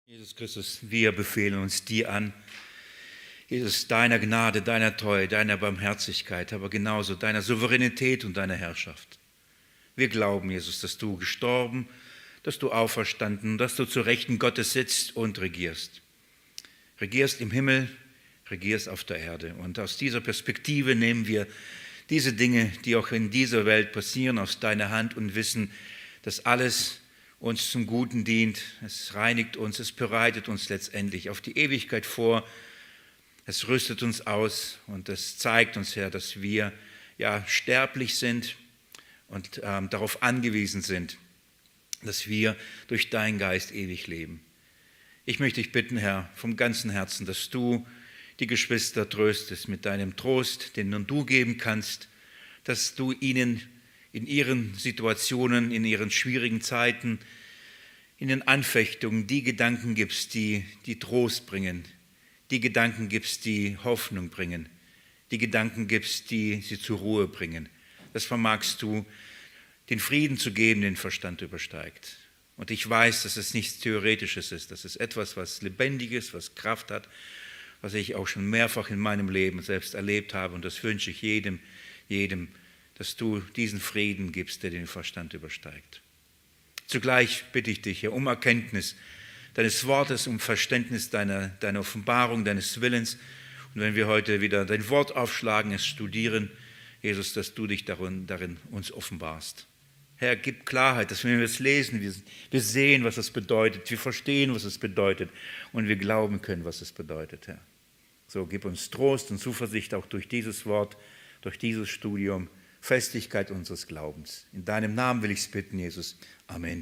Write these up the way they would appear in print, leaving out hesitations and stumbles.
Jesus Christus, wir befehlen uns dir an. Jesus, deiner Gnade, deiner Treue, deiner Barmherzigkeit, aber genauso deiner Souveränität und deiner Herrschaft. Wir glauben, Jesus, dass du gestorben, dass du auferstanden, dass du zu Rechten Gottes sitzt und regierst. Regierst im Himmel, regierst auf der Erde. Und aus dieser Perspektive nehmen wir diese Dinge, die auch in dieser Welt passieren, aus deiner Hand und wissen, dass alles uns zum Guten dient. Es reinigt uns, es bereitet uns letztendlich auf die Ewigkeit vor. Es rüstet uns aus und es zeigt uns, Herr, dass wir sterblich sind und darauf angewiesen sind, dass wir durch deinen Geist ewig leben. Ich möchte dich bitten, Herr, vom ganzen Herzen, dass du die Geschwister tröstest mit deinem Trost, den nur du geben kannst, dass du ihnen in ihren Situationen, in ihren schwierigen Zeiten, in den Anfechtungen die Gedanken gibst, die Trost bringen, die Gedanken gibst, die Hoffnung bringen, die Gedanken gibst, die sie zur Ruhe bringen. Das vermagst du, den Frieden zu geben, den Verstand übersteigt. Und ich weiß, dass es nichts Theoretisches ist, das ist etwas, was Lebendiges, was Kraft hat, was ich auch schon mehrfach in meinem Leben selbst erlebt habe. Und das wünsche ich jedem, dass du diesen Frieden gibst, der den Verstand übersteigt. Zugleich bitte ich dich, Herr, um Erkenntnis deines Wortes, um Verständnis deiner Offenbarung, deines Willens. Und wenn wir heute wieder dein Wort aufschlagen, es studieren, Jesus, dass du dich darin uns offenbarst. Herr, gib Klarheit, dass wenn wir es lesen, wir sehen, was es bedeutet, wir verstehen, was es bedeutet und wir glauben können, was es bedeutet, Herr. So, gib uns Trost und Zuversicht auch durch dieses Wort, durch dieses Studium, Festigkeit unseres Glaubens. In deinem Namen will ich es bitten, Jesus. Amen.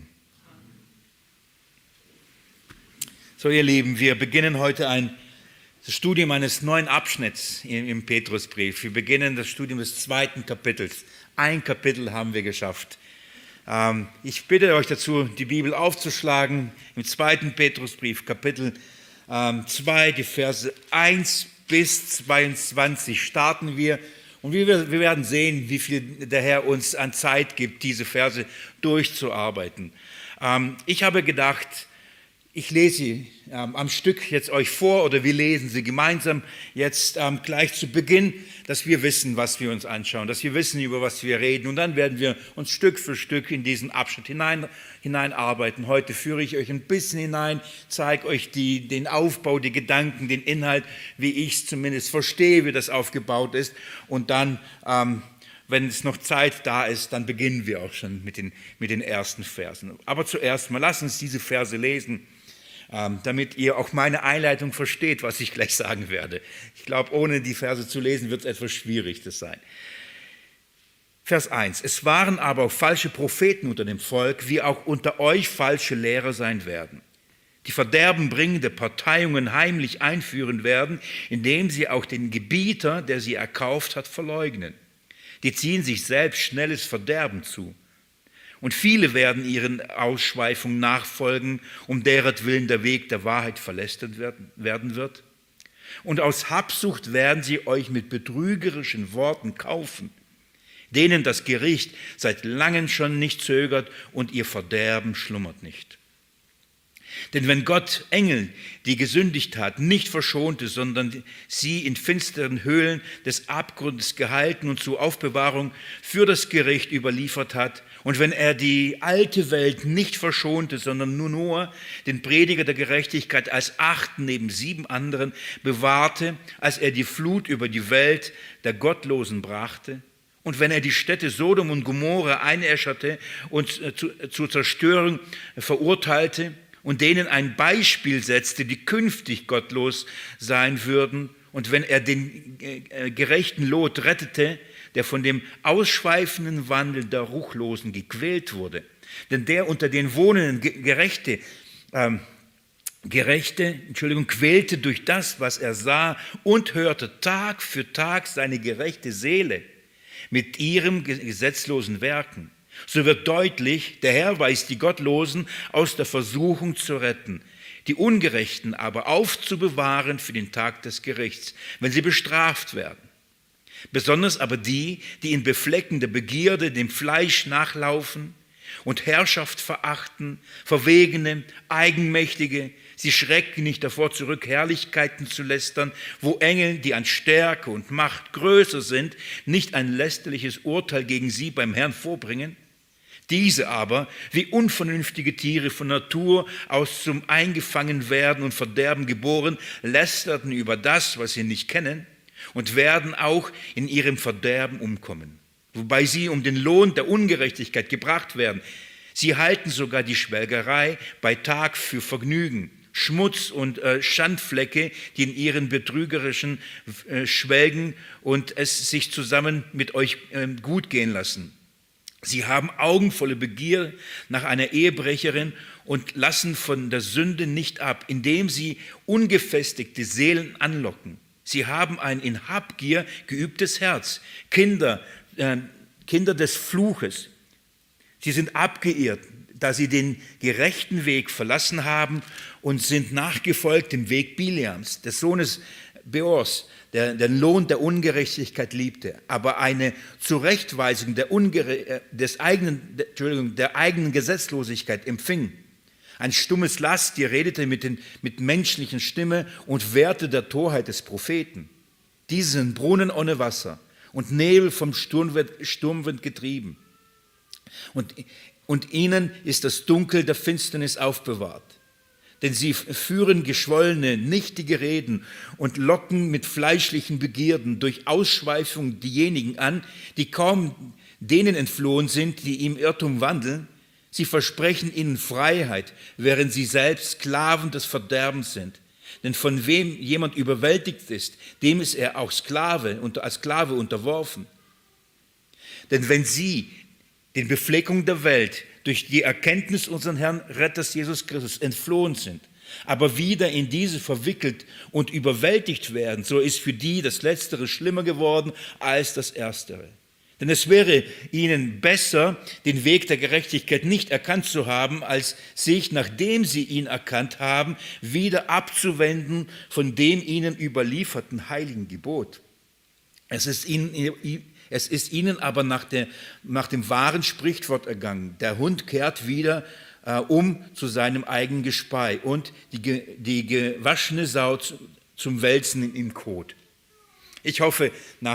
So, ihr Lieben, wir beginnen heute das Studium eines neuen Abschnitts im Petrusbrief. Wir beginnen das Studium des 2. Kapitels. Ein Kapitel haben wir geschafft. Ich bitte euch dazu, die Bibel aufzuschlagen. Im 2. Petrusbrief, Kapitel 2, die Verse 1 bis 22 starten wir. Und wir werden sehen, wie viel der Herr uns an Zeit gibt, diese Verse durchzuarbeiten. Ich habe gedacht, ich lese sie am Stück jetzt euch vor oder wir lesen sie gemeinsam jetzt gleich zu Beginn, dass wir wissen, was wir uns anschauen, dass wir wissen, über was wir reden. Und dann werden wir uns Stück für Stück in diesen Abschnitt hineinarbeiten. Heute führe ich euch ein bisschen hinein, zeige euch den Aufbau, die Gedanken, den Inhalt, wie ich es zumindest verstehe, wie das aufgebaut ist. Und dann, wenn es noch Zeit da ist, dann beginnen wir auch schon mit den ersten Versen. Aber zuerst mal, lasst uns diese Verse lesen, damit ihr auch meine Einleitung versteht, was ich gleich sagen werde. Ich glaube, ohne die Verse zu lesen, wird es etwas schwierig das sein. Vers 1. Es waren aber auch falsche Propheten unter dem Volk, wie auch unter euch falsche Lehrer sein werden, die verderbenbringende Parteiungen heimlich einführen werden, indem sie auch den Gebieter, der sie erkauft hat, verleugnen. Die ziehen sich selbst schnelles Verderben zu. Und viele werden ihren Ausschweifungen nachfolgen, um deretwillen der Weg der Wahrheit verlästert werden wird. Und aus Habsucht werden sie euch mit betrügerischen Worten kaufen, denen das Gericht seit langem schon nicht zögert und ihr Verderben schlummert nicht. Denn wenn Gott Engel, die gesündigt hat, nicht verschonte, sondern sie in finsteren Höhlen des Abgrundes gehalten und zur Aufbewahrung für das Gericht überliefert hat, und wenn er die alte Welt nicht verschonte, sondern nur den Prediger der Gerechtigkeit als 8 neben 7 anderen bewahrte, als er die Flut über die Welt der Gottlosen brachte, und wenn er die Städte Sodom und Gomorra einäscherte und zur Zerstörung verurteilte und denen ein Beispiel setzte, die künftig gottlos sein würden, und wenn er den gerechten Lot rettete, der von dem ausschweifenden Wandel der Ruchlosen gequält wurde. Denn der unter den Wohnenden quälte durch das, was er sah und hörte Tag für Tag seine gerechte Seele mit ihrem gesetzlosen Werken. So wird deutlich, der Herr weiß die Gottlosen aus der Versuchung zu retten, die Ungerechten aber aufzubewahren für den Tag des Gerichts, wenn sie bestraft werden. Besonders aber die, die in befleckender Begierde dem Fleisch nachlaufen und Herrschaft verachten, Verwegene, Eigenmächtige, Sie schrecken nicht davor zurück, Herrlichkeiten zu lästern, wo Engel, die an Stärke und Macht größer sind, nicht ein lästerliches Urteil gegen sie beim Herrn vorbringen. Diese aber, wie unvernünftige Tiere von Natur aus zum Eingefangenwerden und Verderben geboren, lästerten über das, was sie nicht kennen, und werden auch in ihrem Verderben umkommen, wobei sie um den Lohn der Ungerechtigkeit gebracht werden. Sie halten sogar die Schwelgerei bei Tag für Vergnügen, Schmutz und Schandflecke, die in ihren betrügerischen schwelgen und es sich zusammen mit euch gut gehen lassen. Sie haben augenvolle Begier nach einer Ehebrecherin und lassen von der Sünde nicht ab, indem sie ungefestigte Seelen anlocken. Sie haben ein in Habgier geübtes Herz, Kinder des Fluches. Sie sind abgeirrt, da sie den gerechten Weg verlassen haben und sind nachgefolgt dem Weg Bileams, des Sohnes Beors, der den Lohn der Ungerechtigkeit liebte, aber eine Zurechtweisung der eigenen Gesetzlosigkeit empfing. Ein stummes Lasttier redete mit menschlichen Stimme und wehrte der Torheit des Propheten. Diese sind Brunnen ohne Wasser und Nebel vom Sturmwind getrieben. Und ihnen ist das Dunkel der Finsternis aufbewahrt. Denn sie führen geschwollene, nichtige Reden und locken mit fleischlichen Begierden durch Ausschweifung diejenigen an, die kaum denen entflohen sind, die im Irrtum wandeln. Sie versprechen ihnen Freiheit, während sie selbst Sklaven des Verderbens sind. Denn von wem jemand überwältigt ist, dem ist er auch als Sklave unterworfen. Denn wenn sie den Befleckungen der Welt durch die Erkenntnis unseres Herrn Retters Jesus Christus entflohen sind, aber wieder in diese verwickelt und überwältigt werden, so ist für die das Letztere schlimmer geworden als das Erstere. Denn es wäre ihnen besser, den Weg der Gerechtigkeit nicht erkannt zu haben, als sich, nachdem sie ihn erkannt haben, wieder abzuwenden von dem ihnen überlieferten heiligen Gebot. Es ist ihnen aber nach dem wahren Sprichwort ergangen. Der Hund kehrt wieder um zu seinem eigenen Gespei und die gewaschene Sau zum Wälzen im Kot. Ich hoffe,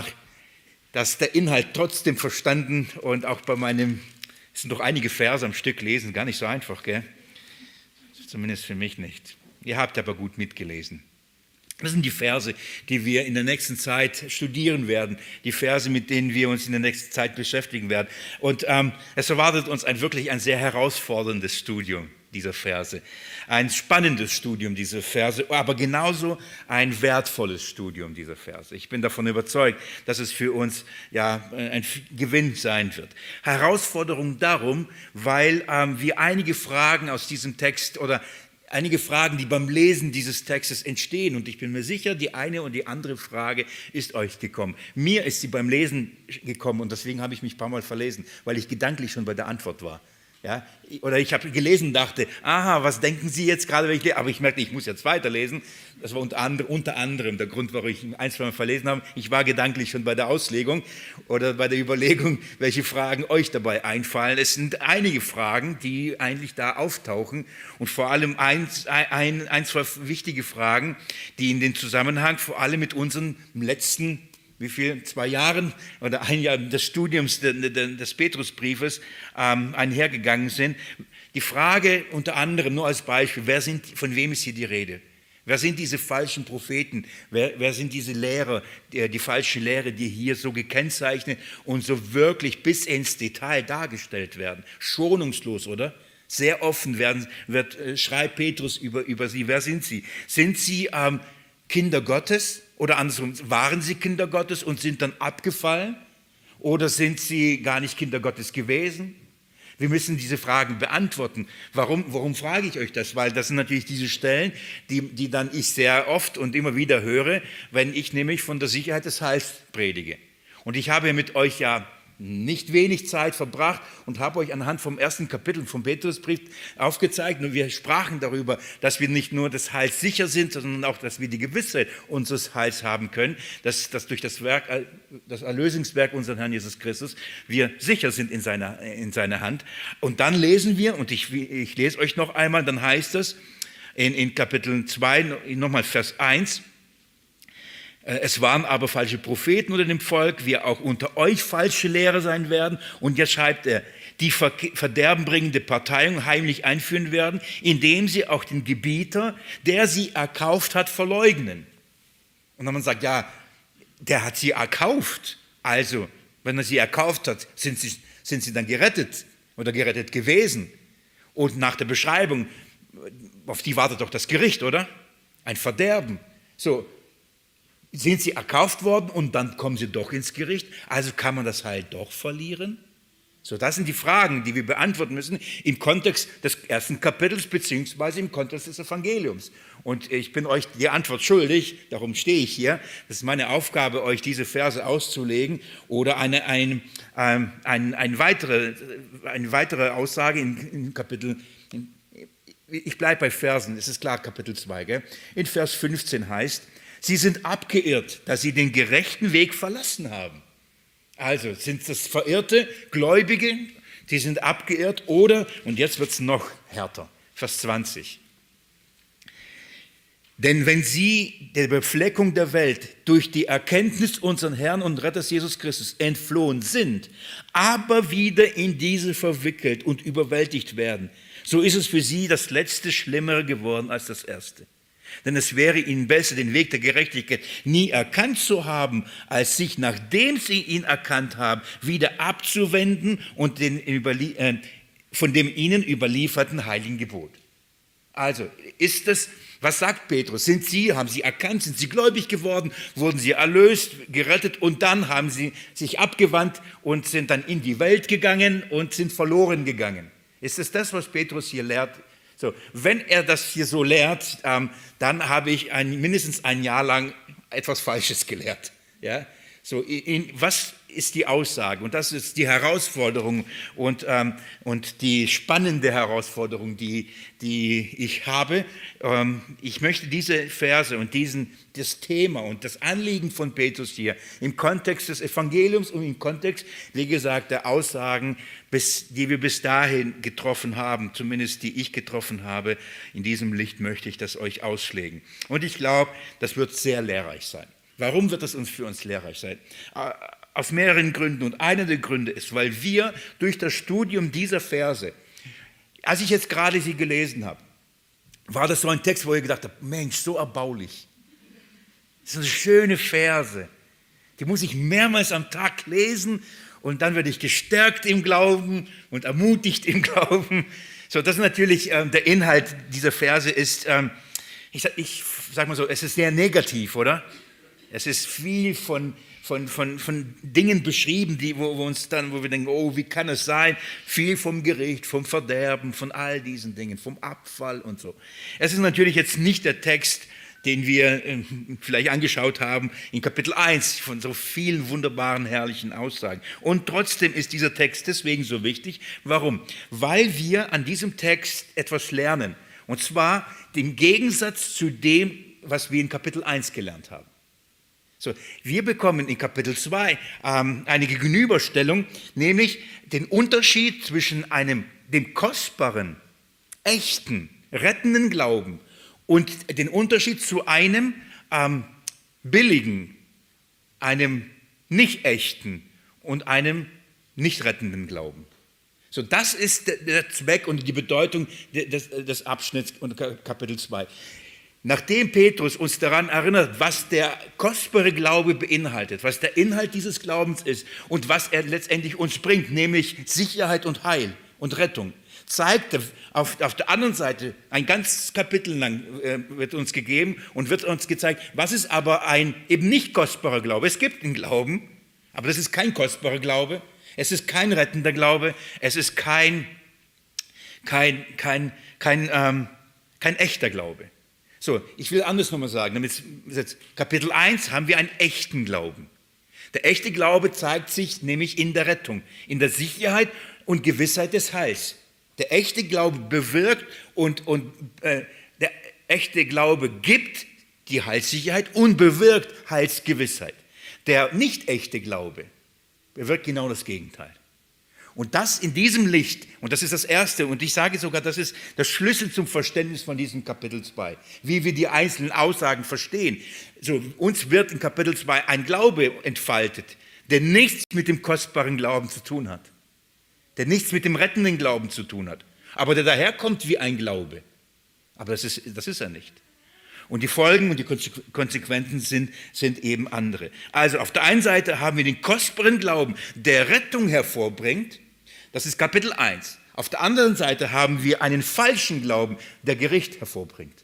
dass der Inhalt trotzdem verstanden und auch es sind doch einige Verse am Stück lesen, gar nicht so einfach, gell? Zumindest für mich nicht. Ihr habt aber gut mitgelesen. Das sind die Verse, die wir in der nächsten Zeit studieren werden, die Verse, mit denen wir uns in der nächsten Zeit beschäftigen werden. Und es erwartet uns wirklich ein sehr herausforderndes Studium dieser Verse, ein spannendes Studium dieser Verse, aber genauso ein wertvolles Studium dieser Verse. Ich bin davon überzeugt, dass es für uns ein Gewinn sein wird. Herausforderung darum, weil wir einige Fragen aus diesem Text oder einige Fragen, die beim Lesen dieses Textes entstehen. Und ich bin mir sicher, die eine und die andere Frage ist euch gekommen. Mir ist sie beim Lesen gekommen und deswegen habe ich mich ein paar Mal verlesen, weil ich gedanklich schon bei der Antwort war. Ja? Oder ich habe gelesen und dachte, aha, was denken Sie jetzt gerade, wenn ich lese? Aber ich merkte, ich muss jetzt weiterlesen. Das war unter anderem der Grund, warum ich ein, zwei Mal verlesen habe. Ich war gedanklich schon bei der Auslegung oder bei der Überlegung, welche Fragen euch dabei einfallen. Es sind einige Fragen, die eigentlich da auftauchen und vor allem zwei wichtige Fragen, die in den Zusammenhang vor allem mit unseren letzten 2 Jahren oder ein Jahr des Studiums des Petrusbriefes einhergegangen sind. Die Frage unter anderem, nur als Beispiel, von wem ist hier die Rede? Wer sind diese falschen Propheten? Wer sind diese Lehrer, die falsche Lehre, die hier so gekennzeichnet und so wirklich bis ins Detail dargestellt werden? Schonungslos, oder? Sehr offen schreibt Petrus über sie. Wer sind sie? Sind sie Kinder Gottes? Oder andersrum, waren sie Kinder Gottes und sind dann abgefallen? Oder sind sie gar nicht Kinder Gottes gewesen? Wir müssen diese Fragen beantworten. Warum frage ich euch das? Weil das sind natürlich diese Stellen, die dann ich sehr oft und immer wieder höre, wenn ich nämlich von der Sicherheit des Heils predige. Und ich habe mit euch ja nicht wenig Zeit verbracht und habe euch anhand vom ersten Kapitel vom Petrusbrief aufgezeigt. Und wir sprachen darüber, dass wir nicht nur des Heils sicher sind, sondern auch, dass wir die Gewissheit unseres Heils haben können, dass durch das Erlösungswerk unseres Herrn Jesus Christus wir sicher sind in seiner Hand. Und dann lesen wir, und ich lese euch noch einmal, dann heißt es, in Kapitel 2, nochmal Vers 1. Es waren aber falsche Propheten unter dem Volk, wie auch unter euch falsche Lehrer sein werden. Und jetzt schreibt er, die verderbenbringende Parteiung heimlich einführen werden, indem sie auch den Gebieter, der sie erkauft hat, verleugnen. Und dann man sagt, ja, der hat sie erkauft. Also, wenn er sie erkauft hat, sind sie dann gerettet oder gerettet gewesen. Und nach der Beschreibung, auf die wartet doch das Gericht, oder? Ein Verderben. So, sind sie erkauft worden und dann kommen sie doch ins Gericht. Also kann man das Heil doch verlieren? So, das sind die Fragen, die wir beantworten müssen im Kontext des ersten Kapitels beziehungsweise im Kontext des Evangeliums. Und ich bin euch die Antwort schuldig, darum stehe ich hier. Das ist meine Aufgabe, euch diese Verse auszulegen oder eine weitere Aussage in Kapitel, ich bleibe bei Versen, es ist klar, Kapitel 2, gell? In Vers 15 heißt, sie sind abgeirrt, dass sie den gerechten Weg verlassen haben. Also sind das verirrte Gläubige, die sind abgeirrt oder, und jetzt wird es noch härter, Vers 20. Denn wenn sie der Befleckung der Welt durch die Erkenntnis unseres Herrn und Retters Jesus Christus entflohen sind, aber wieder in diese verwickelt und überwältigt werden, so ist es für sie das Letzte schlimmer geworden als das Erste. Denn es wäre ihnen besser, den Weg der Gerechtigkeit nie erkannt zu haben, als sich, nachdem sie ihn erkannt haben, wieder abzuwenden und von dem ihnen überlieferten heiligen Gebot. Also, ist das, was sagt Petrus? Haben sie erkannt, sind sie gläubig geworden, wurden sie erlöst, gerettet und dann haben sie sich abgewandt und sind dann in die Welt gegangen und sind verloren gegangen. Ist es das, was Petrus hier lehrt? So, wenn er das hier so lehrt, dann habe ich mindestens ein Jahr lang etwas Falsches gelehrt. Ja? So, was ist die Aussage? Und das ist die Herausforderung und die spannende Herausforderung, die ich habe. Ich möchte diese Verse und das Thema und das Anliegen von Petrus hier im Kontext des Evangeliums und im Kontext, wie gesagt, der Aussagen, die wir bis dahin getroffen haben, zumindest die ich getroffen habe, in diesem Licht möchte ich das euch ausschlägen. Und ich glaube, das wird sehr lehrreich sein. Warum wird das für uns lehrreich sein? Aus mehreren Gründen. Und einer der Gründe ist, weil wir durch das Studium dieser Verse, als ich jetzt gerade sie gelesen habe, war das so ein Text, wo ich gedacht habe, Mensch, so erbaulich. Das sind schöne Verse. Die muss ich mehrmals am Tag lesen und dann werde ich gestärkt im Glauben und ermutigt im Glauben. So, das ist natürlich der Inhalt dieser Verse ist, ich sage mal so, es ist sehr negativ, oder? Es ist viel von Dingen beschrieben, wo wir denken, oh, wie kann es sein? Viel vom Gericht, vom Verderben, von all diesen Dingen, vom Abfall und so. Es ist natürlich jetzt nicht der Text, den wir vielleicht angeschaut haben in Kapitel 1 von so vielen wunderbaren, herrlichen Aussagen. Und trotzdem ist dieser Text deswegen so wichtig. Warum? Weil wir an diesem Text etwas lernen. Und zwar den Gegensatz zu dem, was wir in Kapitel 1 gelernt haben. So, wir bekommen in Kapitel 2 eine Gegenüberstellung, nämlich den Unterschied zwischen dem kostbaren, echten, rettenden Glauben und den Unterschied zu einem billigen, einem nicht echten und einem nicht rettenden Glauben. So, das ist der Zweck und die Bedeutung des Abschnitts und Kapitel 2. Nachdem Petrus uns daran erinnert, was der kostbare Glaube beinhaltet, was der Inhalt dieses Glaubens ist und was er letztendlich uns bringt, nämlich Sicherheit und Heil und Rettung, zeigt er auf der anderen Seite, ein ganzes Kapitel lang wird uns gegeben und wird uns gezeigt, was ist aber ein eben nicht kostbarer Glaube. Es gibt einen Glauben, aber das ist kein kostbarer Glaube, es ist kein rettender Glaube, es ist kein echter Glaube. So, ich will anders nochmal sagen, Kapitel 1 haben wir einen echten Glauben. Der echte Glaube zeigt sich nämlich in der Rettung, in der Sicherheit und Gewissheit des Heils. Der echte Glaube bewirkt und der echte Glaube gibt die Heilssicherheit und bewirkt Heilsgewissheit. Der nicht echte Glaube bewirkt genau das Gegenteil. Und das in diesem Licht, und das ist das Erste, und ich sage sogar, das ist der Schlüssel zum Verständnis von diesem Kapitel 2, wie wir die einzelnen Aussagen verstehen. So, uns wird in Kapitel 2 ein Glaube entfaltet, der nichts mit dem kostbaren Glauben zu tun hat, der nichts mit dem rettenden Glauben zu tun hat, aber der daherkommt wie ein Glaube. Aber das ist er nicht. Und die Folgen und die Konsequenzen sind eben andere. Also auf der einen Seite haben wir den kostbaren Glauben, der Rettung hervorbringt. Das ist Kapitel 1. Auf der anderen Seite haben wir einen falschen Glauben, der Gericht hervorbringt.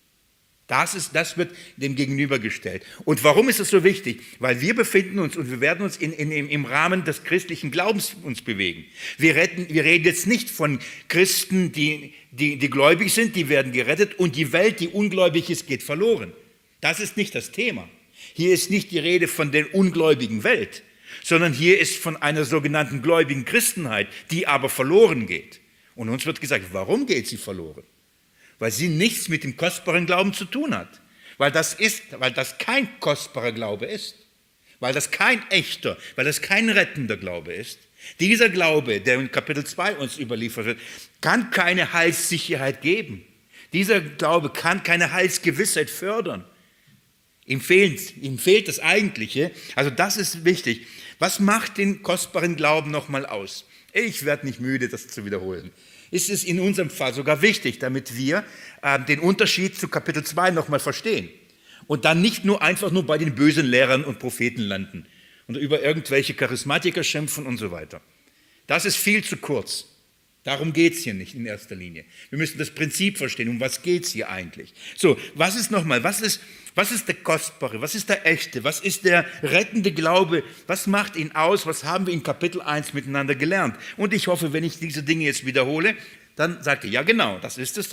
Das wird dem gegenübergestellt. Und warum ist es so wichtig? Weil wir befinden uns und wir werden uns im Rahmen des christlichen Glaubens uns bewegen. Wir reden jetzt nicht von Christen, die gläubig sind, die werden gerettet und die Welt, die ungläubig ist, geht verloren. Das ist nicht das Thema. Hier ist nicht die Rede von der ungläubigen Welt, sondern hier ist von einer sogenannten gläubigen Christenheit, die aber verloren geht. Und uns wird gesagt, warum geht sie verloren? Weil sie nichts mit dem kostbaren Glauben zu tun hat. Weil das kein kostbarer Glaube ist. Weil das kein echter, weil das kein rettender Glaube ist. Dieser Glaube, der in Kapitel 2 uns überliefert wird, kann keine Heilssicherheit geben. Dieser Glaube kann keine Heilsgewissheit fördern. Ihm fehlt das Eigentliche. Also das ist wichtig. Was macht den kostbaren Glauben nochmal aus? Ich werde nicht müde, das zu wiederholen. Ist es in unserem Fall sogar wichtig, damit wir den Unterschied zu Kapitel 2 nochmal verstehen und dann nicht nur einfach nur bei den bösen Lehrern und Propheten landen und über irgendwelche Charismatiker schimpfen und so weiter. Das ist viel zu kurz. Darum geht es hier nicht in erster Linie. Wir müssen das Prinzip verstehen. Um was geht es hier eigentlich? So, was ist der kostbare, was ist der echte, was ist der rettende Glaube, was macht ihn aus, was haben wir in Kapitel 1 miteinander gelernt? Und ich hoffe, wenn ich diese Dinge jetzt wiederhole, dann sagt ihr, ja genau, das ist es,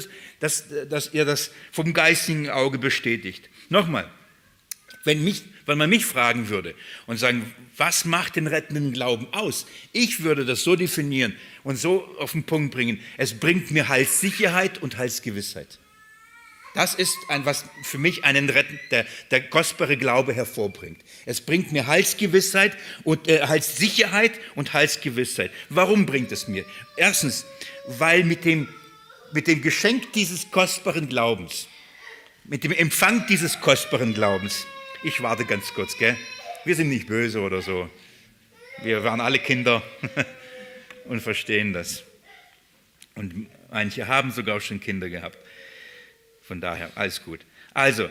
dass ihr das vom geistigen Auge bestätigt. Nochmal, wenn man mich fragen würde und sagen, was macht den rettenden Glauben aus? Ich würde das so definieren und so auf den Punkt bringen, es bringt mir Heilssicherheit und Heilsgewissheit. Das ist was für mich der kostbare Glaube hervorbringt. Es bringt mir Heilsgewissheit und Heilssicherheit und Heilsgewissheit. Warum bringt es mir? Erstens, weil mit dem Geschenk dieses kostbaren Glaubens, mit dem Empfang dieses kostbaren Glaubens, ich warte ganz kurz, gell? Wir sind nicht böse oder so. Wir waren alle Kinder und verstehen das. Und manche haben sogar schon Kinder gehabt. Von daher, alles gut. Also,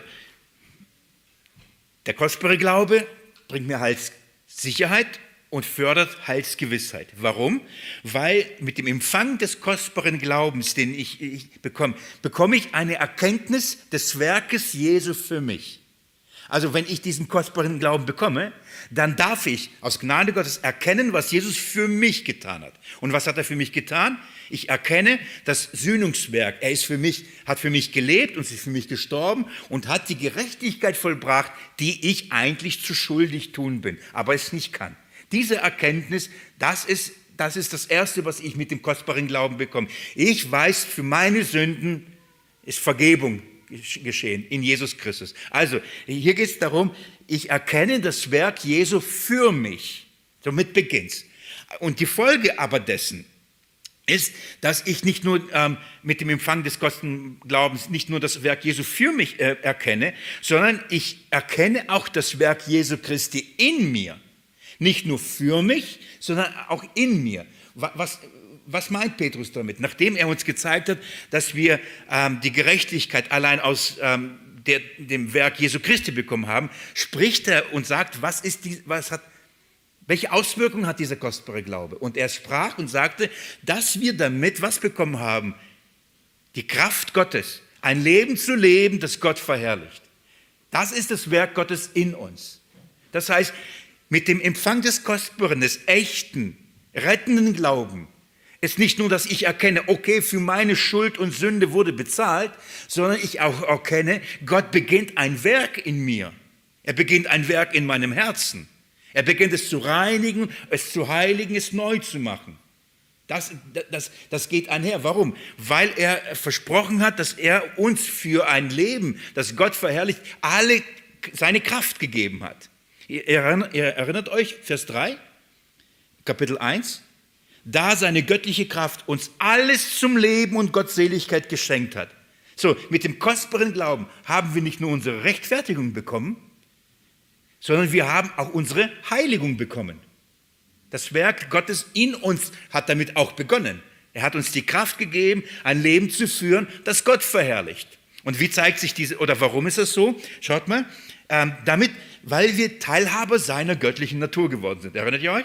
der kostbare Glaube bringt mir Heilssicherheit und fördert Heilsgewissheit. Warum? Weil mit dem Empfang des kostbaren Glaubens, den ich bekomme ich eine Erkenntnis des Werkes Jesu für mich. Also wenn ich diesen kostbaren Glauben bekomme, dann darf ich aus Gnade Gottes erkennen, was Jesus für mich getan hat. Und was hat er für mich getan? Ich erkenne das Sühnungswerk. Er hat für mich gelebt und ist für mich gestorben und hat die Gerechtigkeit vollbracht, die ich eigentlich zu schuldig tun bin, aber es nicht kann. Diese Erkenntnis, das ist das Erste, was ich mit dem kostbaren Glauben bekomme. Ich weiß, für meine Sünden ist Vergebung geschehen in Jesus Christus. Also, hier geht es darum, ich erkenne das Werk Jesu für mich. Somit beginnt's. Und die Folge aber dessen ist, dass ich nicht nur mit dem Empfang des Kostenglaubens nicht nur das Werk Jesu für mich erkenne, sondern ich erkenne auch das Werk Jesu Christi in mir. Nicht nur für mich, sondern auch in mir. Was meint Petrus damit? Nachdem er uns gezeigt hat, dass wir die Gerechtigkeit allein aus dem Werk Jesu Christi bekommen haben, spricht er und sagt, welche Auswirkungen hat dieser kostbare Glaube? Und er sprach und sagte, dass wir damit was bekommen haben? Die Kraft Gottes, ein Leben zu leben, das Gott verherrlicht. Das ist das Werk Gottes in uns. Das heißt, mit dem Empfang des kostbaren, des echten, rettenden Glauben, ist nicht nur, dass ich erkenne, okay, für meine Schuld und Sünde wurde bezahlt, sondern ich auch erkenne, Gott beginnt ein Werk in mir. Er beginnt ein Werk in meinem Herzen. Er beginnt es zu reinigen, es zu heiligen, es neu zu machen. Das geht einher. Warum? Weil er versprochen hat, dass er uns für ein Leben, das Gott verherrlicht, alle seine Kraft gegeben hat. Ihr erinnert euch, Vers 3, Kapitel 1, da seine göttliche Kraft uns alles zum Leben und Gottseligkeit geschenkt hat. So, mit dem kostbaren Glauben haben wir nicht nur unsere Rechtfertigung bekommen, sondern wir haben auch unsere Heiligung bekommen. Das Werk Gottes in uns hat damit auch begonnen. Er hat uns die Kraft gegeben, ein Leben zu führen, das Gott verherrlicht. Und wie zeigt sich diese, oder warum ist das so? Schaut mal, damit, weil wir Teilhaber seiner göttlichen Natur geworden sind. Erinnert ihr euch?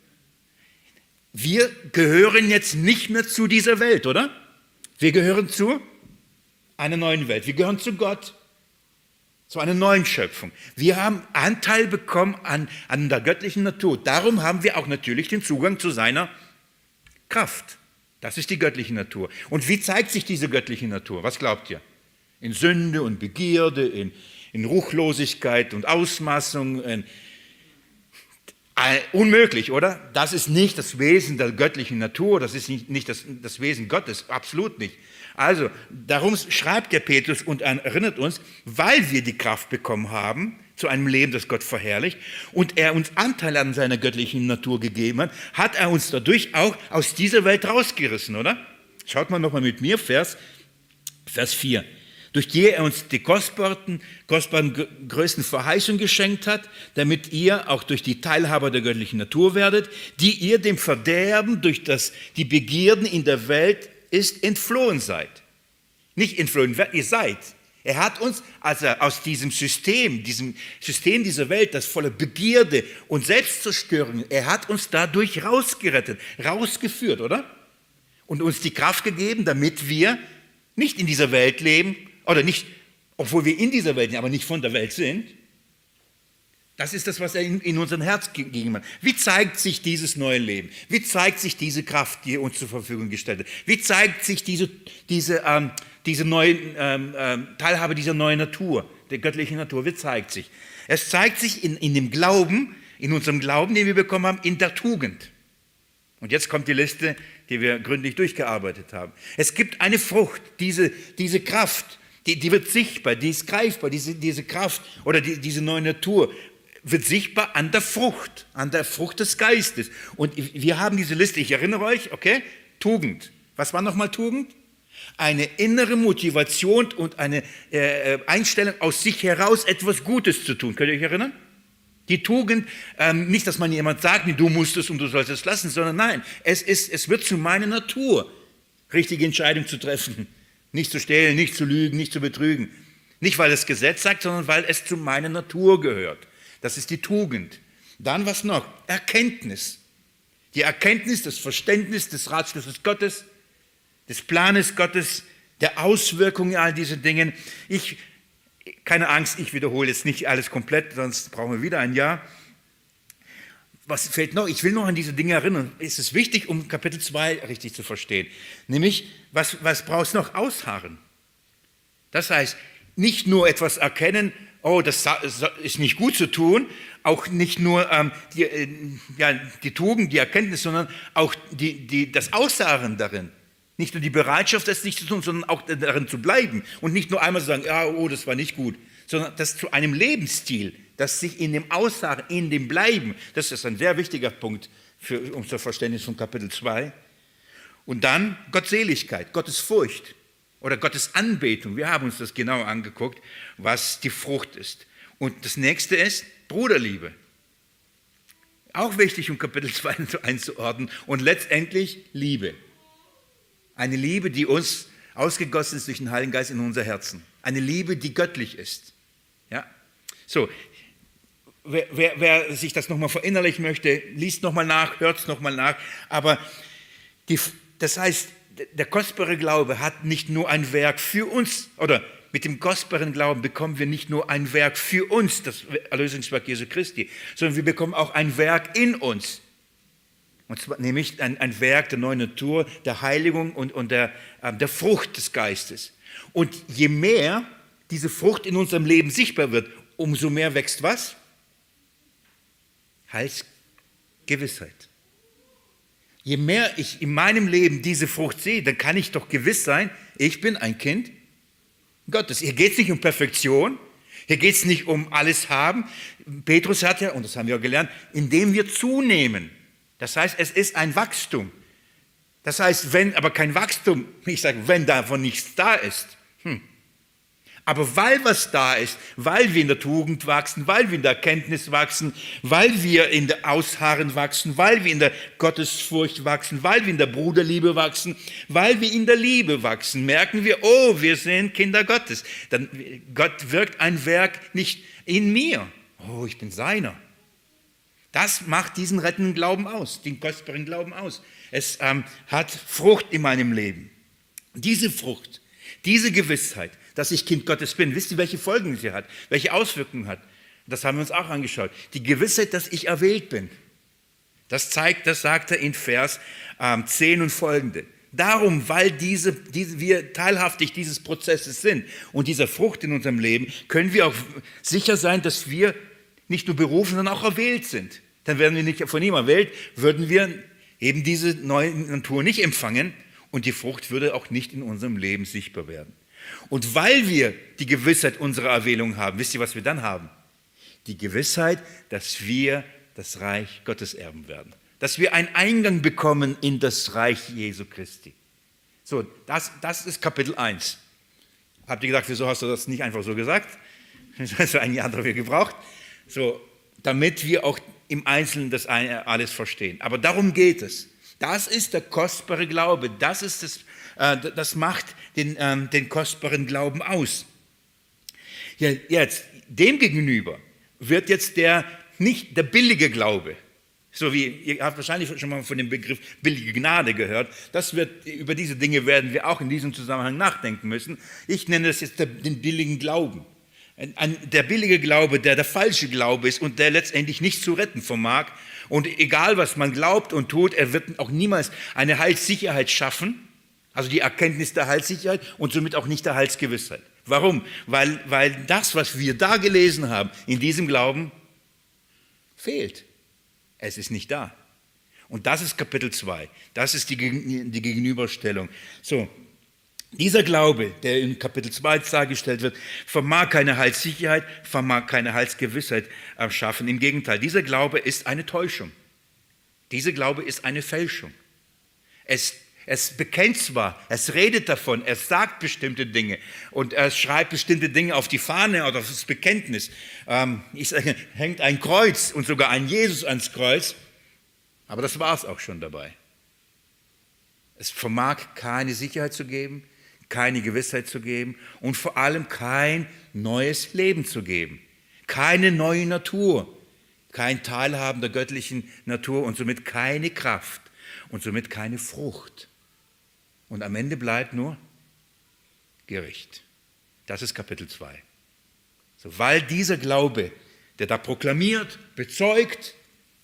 Wir gehören jetzt nicht mehr zu dieser Welt, oder? Wir gehören zu einer neuen Welt. Wir gehören zu Gott, zu einer neuen Schöpfung. Wir haben Anteil bekommen an der göttlichen Natur. Darum haben wir auch natürlich den Zugang zu seiner Kraft. Das ist die göttliche Natur. Und wie zeigt sich diese göttliche Natur? Was glaubt ihr? In Sünde und Begierde, in Ruchlosigkeit und Ausmaßung. Unmöglich, oder? Das ist nicht das Wesen der göttlichen Natur, das ist nicht das Wesen Gottes, absolut nicht. Also, darum schreibt der Petrus und erinnert uns, weil wir die Kraft bekommen haben zu einem Leben, das Gott verherrlicht und er uns Anteil an seiner göttlichen Natur gegeben hat, hat er uns dadurch auch aus dieser Welt rausgerissen, oder? Schaut mal nochmal mit mir, Vers 4. Durch die er uns die kostbaren größten Verheißungen geschenkt hat, damit ihr auch durch die Teilhaber der göttlichen Natur werdet, die ihr dem Verderben durch die Begierden in der Welt ist entflohen seid. Nicht entflohen, ihr seid. Er hat uns also aus diesem System dieser Welt, das voller Begierde und Selbstzerstörung, er hat uns dadurch rausgerettet, rausgeführt, oder? Und uns die Kraft gegeben, damit wir nicht in dieser Welt leben, oder nicht, obwohl wir in dieser Welt sind, aber nicht von der Welt sind. Das ist das, was er in unserem Herz gegeben hat. Wie zeigt sich dieses neue Leben? Wie zeigt sich diese Kraft, die er uns zur Verfügung gestellt hat? Wie zeigt sich diese neue Teilhabe dieser neuen Natur, der göttlichen Natur? Wie zeigt sich? Es zeigt sich in dem Glauben, in unserem Glauben, den wir bekommen haben, in der Tugend. Und jetzt kommt die Liste, die wir gründlich durchgearbeitet haben. Es gibt eine Frucht, diese Kraft, die wird sichtbar, die ist greifbar, diese Kraft oder diese neue Natur wird sichtbar an der Frucht des Geistes. Und wir haben diese Liste, ich erinnere euch, okay, Tugend. Was war nochmal Tugend? Eine innere Motivation und eine Einstellung aus sich heraus, etwas Gutes zu tun. Könnt ihr euch erinnern? Die Tugend, nicht, dass man jemand sagt, du musst es und du sollst es lassen, sondern nein, es wird zu meiner Natur, richtige Entscheidungen zu treffen. Nicht zu stehlen, nicht zu lügen, nicht zu betrügen. Nicht, weil das Gesetz sagt, sondern weil es zu meiner Natur gehört. Das ist die Tugend. Dann was noch? Erkenntnis. Die Erkenntnis, das Verständnis des Ratschlusses Gottes, des Planes Gottes, der Auswirkungen all dieser Dinge. Keine Angst, ich wiederhole jetzt nicht alles komplett, sonst brauchen wir wieder ein Jahr. Was fehlt noch? Ich will noch an diese Dinge erinnern. Es ist wichtig, um Kapitel 2 richtig zu verstehen. Nämlich, was brauchst du noch? Ausharren. Das heißt, nicht nur etwas erkennen, oh, das ist nicht gut zu tun, auch nicht nur die Tugend, die Erkenntnis, sondern auch das Ausharren darin. Nicht nur die Bereitschaft, das nicht zu tun, sondern auch darin zu bleiben. Und nicht nur einmal zu sagen, ja, oh, das war nicht gut, sondern das zu einem Lebensstil, das sich in dem Ausharren, in dem Bleiben, das ist ein sehr wichtiger Punkt für unser Verständnis von Kapitel 2. Und dann Gottseligkeit, Gottes Furcht oder Gottes Anbetung. Wir haben uns das genau angeguckt, was die Frucht ist. Und das nächste ist Bruderliebe. Auch wichtig, um Kapitel 2 einzuordnen. Und letztendlich Liebe. Eine Liebe, die uns ausgegossen ist durch den Heiligen Geist in unser Herzen. Eine Liebe, die göttlich ist. Ja? So, wer sich das nochmal verinnerlichen möchte, liest nochmal nach, hört es nochmal nach. Aber das heißt, der kostbare Glaube hat nicht nur ein Werk für uns, oder mit dem kostbaren Glauben bekommen wir nicht nur ein Werk für uns, das Erlösungswerk Jesu Christi, sondern wir bekommen auch ein Werk in uns. Und zwar nämlich ein Werk der neuen Natur, der Heiligung und der Frucht des Geistes. Und je mehr diese Frucht in unserem Leben sichtbar wird, umso mehr wächst was? Heilsgewissheit. Je mehr ich in meinem Leben diese Frucht sehe, dann kann ich doch gewiss sein, ich bin ein Kind Gottes. Hier geht es nicht um Perfektion, hier geht es nicht um alles haben. Petrus hat ja, und das haben wir auch gelernt, indem wir zunehmen. Das heißt, es ist ein Wachstum. Das heißt, wenn aber kein Wachstum, ich sage, wenn davon nichts da ist, aber weil was da ist, weil wir in der Tugend wachsen, weil wir in der Erkenntnis wachsen, weil wir in der Ausharren wachsen, weil wir in der Gottesfurcht wachsen, weil wir in der Bruderliebe wachsen, weil wir in der Liebe wachsen, merken wir, oh, wir sind Kinder Gottes. Dann Gott wirkt ein Werk nicht in mir. Oh, ich bin seiner. Das macht diesen rettenden Glauben aus, den kostbaren Glauben aus. Es hat Frucht in meinem Leben. Diese Frucht, diese Gewissheit, dass ich Kind Gottes bin. Wisst ihr, welche Folgen sie hat? Welche Auswirkungen hat? Das haben wir uns auch angeschaut. Die Gewissheit, dass ich erwählt bin. Das sagt er in Vers 10 und folgende. Darum, weil wir teilhaftig dieses Prozesses sind und dieser Frucht in unserem Leben, können wir auch sicher sein, dass wir nicht nur berufen, sondern auch erwählt sind. Dann werden wir nicht von ihm erwählt, würden wir eben diese neue Natur nicht empfangen und die Frucht würde auch nicht in unserem Leben sichtbar werden. Und weil wir die Gewissheit unserer Erwählung haben, wisst ihr, was wir dann haben? Die Gewissheit, dass wir das Reich Gottes erben werden. Dass wir einen Eingang bekommen in das Reich Jesu Christi. So, das ist Kapitel 1. Habt ihr gedacht, wieso hast du das nicht einfach so gesagt? Das hast du ein Jahr dafür gebraucht. So, damit wir auch im Einzelnen das alles verstehen. Aber darum geht es. Das ist der kostbare Glaube. Das macht den kostbaren Glauben aus. Ja, jetzt, dem gegenüber wird jetzt nicht der billige Glaube, so wie, ihr habt wahrscheinlich schon mal von dem Begriff billige Gnade gehört, über diese Dinge werden wir auch in diesem Zusammenhang nachdenken müssen. Ich nenne das jetzt den billigen Glauben. Der billige Glaube, der falsche Glaube ist und der letztendlich nicht zu retten vermag. Und egal, was man glaubt und tut, er wird auch niemals eine Heilssicherheit schaffen, also die Erkenntnis der Heilssicherheit und somit auch nicht der Heilsgewissheit. Warum? Weil das, was wir da gelesen haben, in diesem Glauben fehlt. Es ist nicht da. Und das ist Kapitel 2. Das ist die Gegenüberstellung. So, dieser Glaube, der in Kapitel 2 dargestellt wird, vermag keine Heilssicherheit, vermag keine Heilsgewissheit schaffen. Im Gegenteil, dieser Glaube ist eine Täuschung. Dieser Glaube ist eine Fälschung. Es bekennt zwar, es redet davon, es sagt bestimmte Dinge und es schreibt bestimmte Dinge auf die Fahne oder auf das Bekenntnis. Hängt ein Kreuz und sogar ein Jesus ans Kreuz, aber das war es auch schon dabei. Es vermag keine Sicherheit zu geben, keine Gewissheit zu geben und vor allem kein neues Leben zu geben. Keine neue Natur, kein Teilhaben der göttlichen Natur und somit keine Kraft und somit keine Frucht. Und am Ende bleibt nur Gericht. Das ist Kapitel 2. So, weil dieser Glaube, der da proklamiert, bezeugt,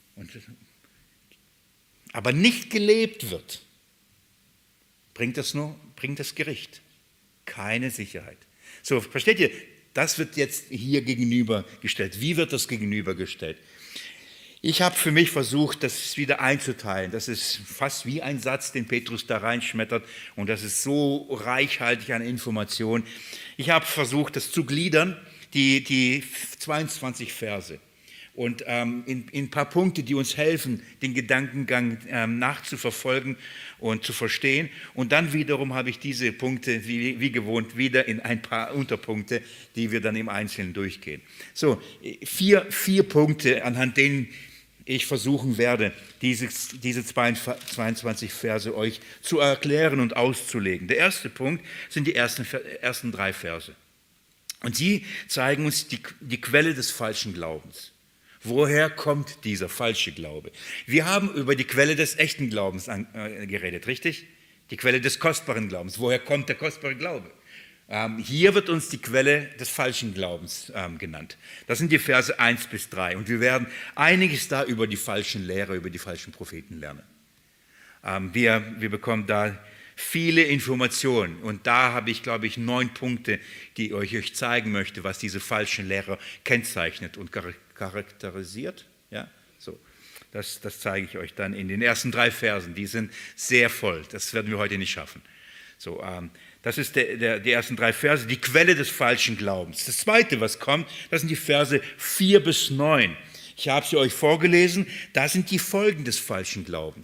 aber nicht gelebt wird, bringt das Gericht. Keine Sicherheit. So, versteht ihr? Das wird jetzt hier gegenübergestellt. Wie wird das gegenübergestellt? Ich habe für mich versucht, das wieder einzuteilen. Das ist fast wie ein Satz, den Petrus da reinschmettert. Und das ist so reichhaltig an Informationen. Ich habe versucht, das zu gliedern, die 22 Verse. Und in ein paar Punkte, die uns helfen, den Gedankengang nachzuverfolgen und zu verstehen. Und dann wiederum habe ich diese Punkte, wie gewohnt, wieder in ein paar Unterpunkte, die wir dann im Einzelnen durchgehen. So, vier Punkte, anhand denen ich versuchen werde, diese 22 Verse euch zu erklären und auszulegen. Der erste Punkt sind die ersten 3 Verse. Und sie zeigen uns die Quelle des falschen Glaubens. Woher kommt dieser falsche Glaube? Wir haben über die Quelle des echten Glaubens geredet, richtig? Die Quelle des kostbaren Glaubens. Woher kommt der kostbare Glaube? Hier wird uns die Quelle des falschen Glaubens genannt. Das sind die Verse 1 bis 3. Und wir werden einiges da über die falschen Lehrer, über die falschen Propheten lernen. Wir bekommen da viele Informationen. Und da habe ich, glaube ich, 9 Punkte, die ich euch zeigen möchte, was diese falschen Lehrer kennzeichnet und charakterisiert. Ja, so. Das zeige ich euch dann in den ersten 3 Versen. Die sind sehr voll. Das werden wir heute nicht schaffen. So, das ist die ersten 3 Verse, die Quelle des falschen Glaubens. Das zweite, was kommt, das sind die Verse 4 bis 9. Ich habe sie euch vorgelesen. Da sind die Folgen des falschen Glaubens.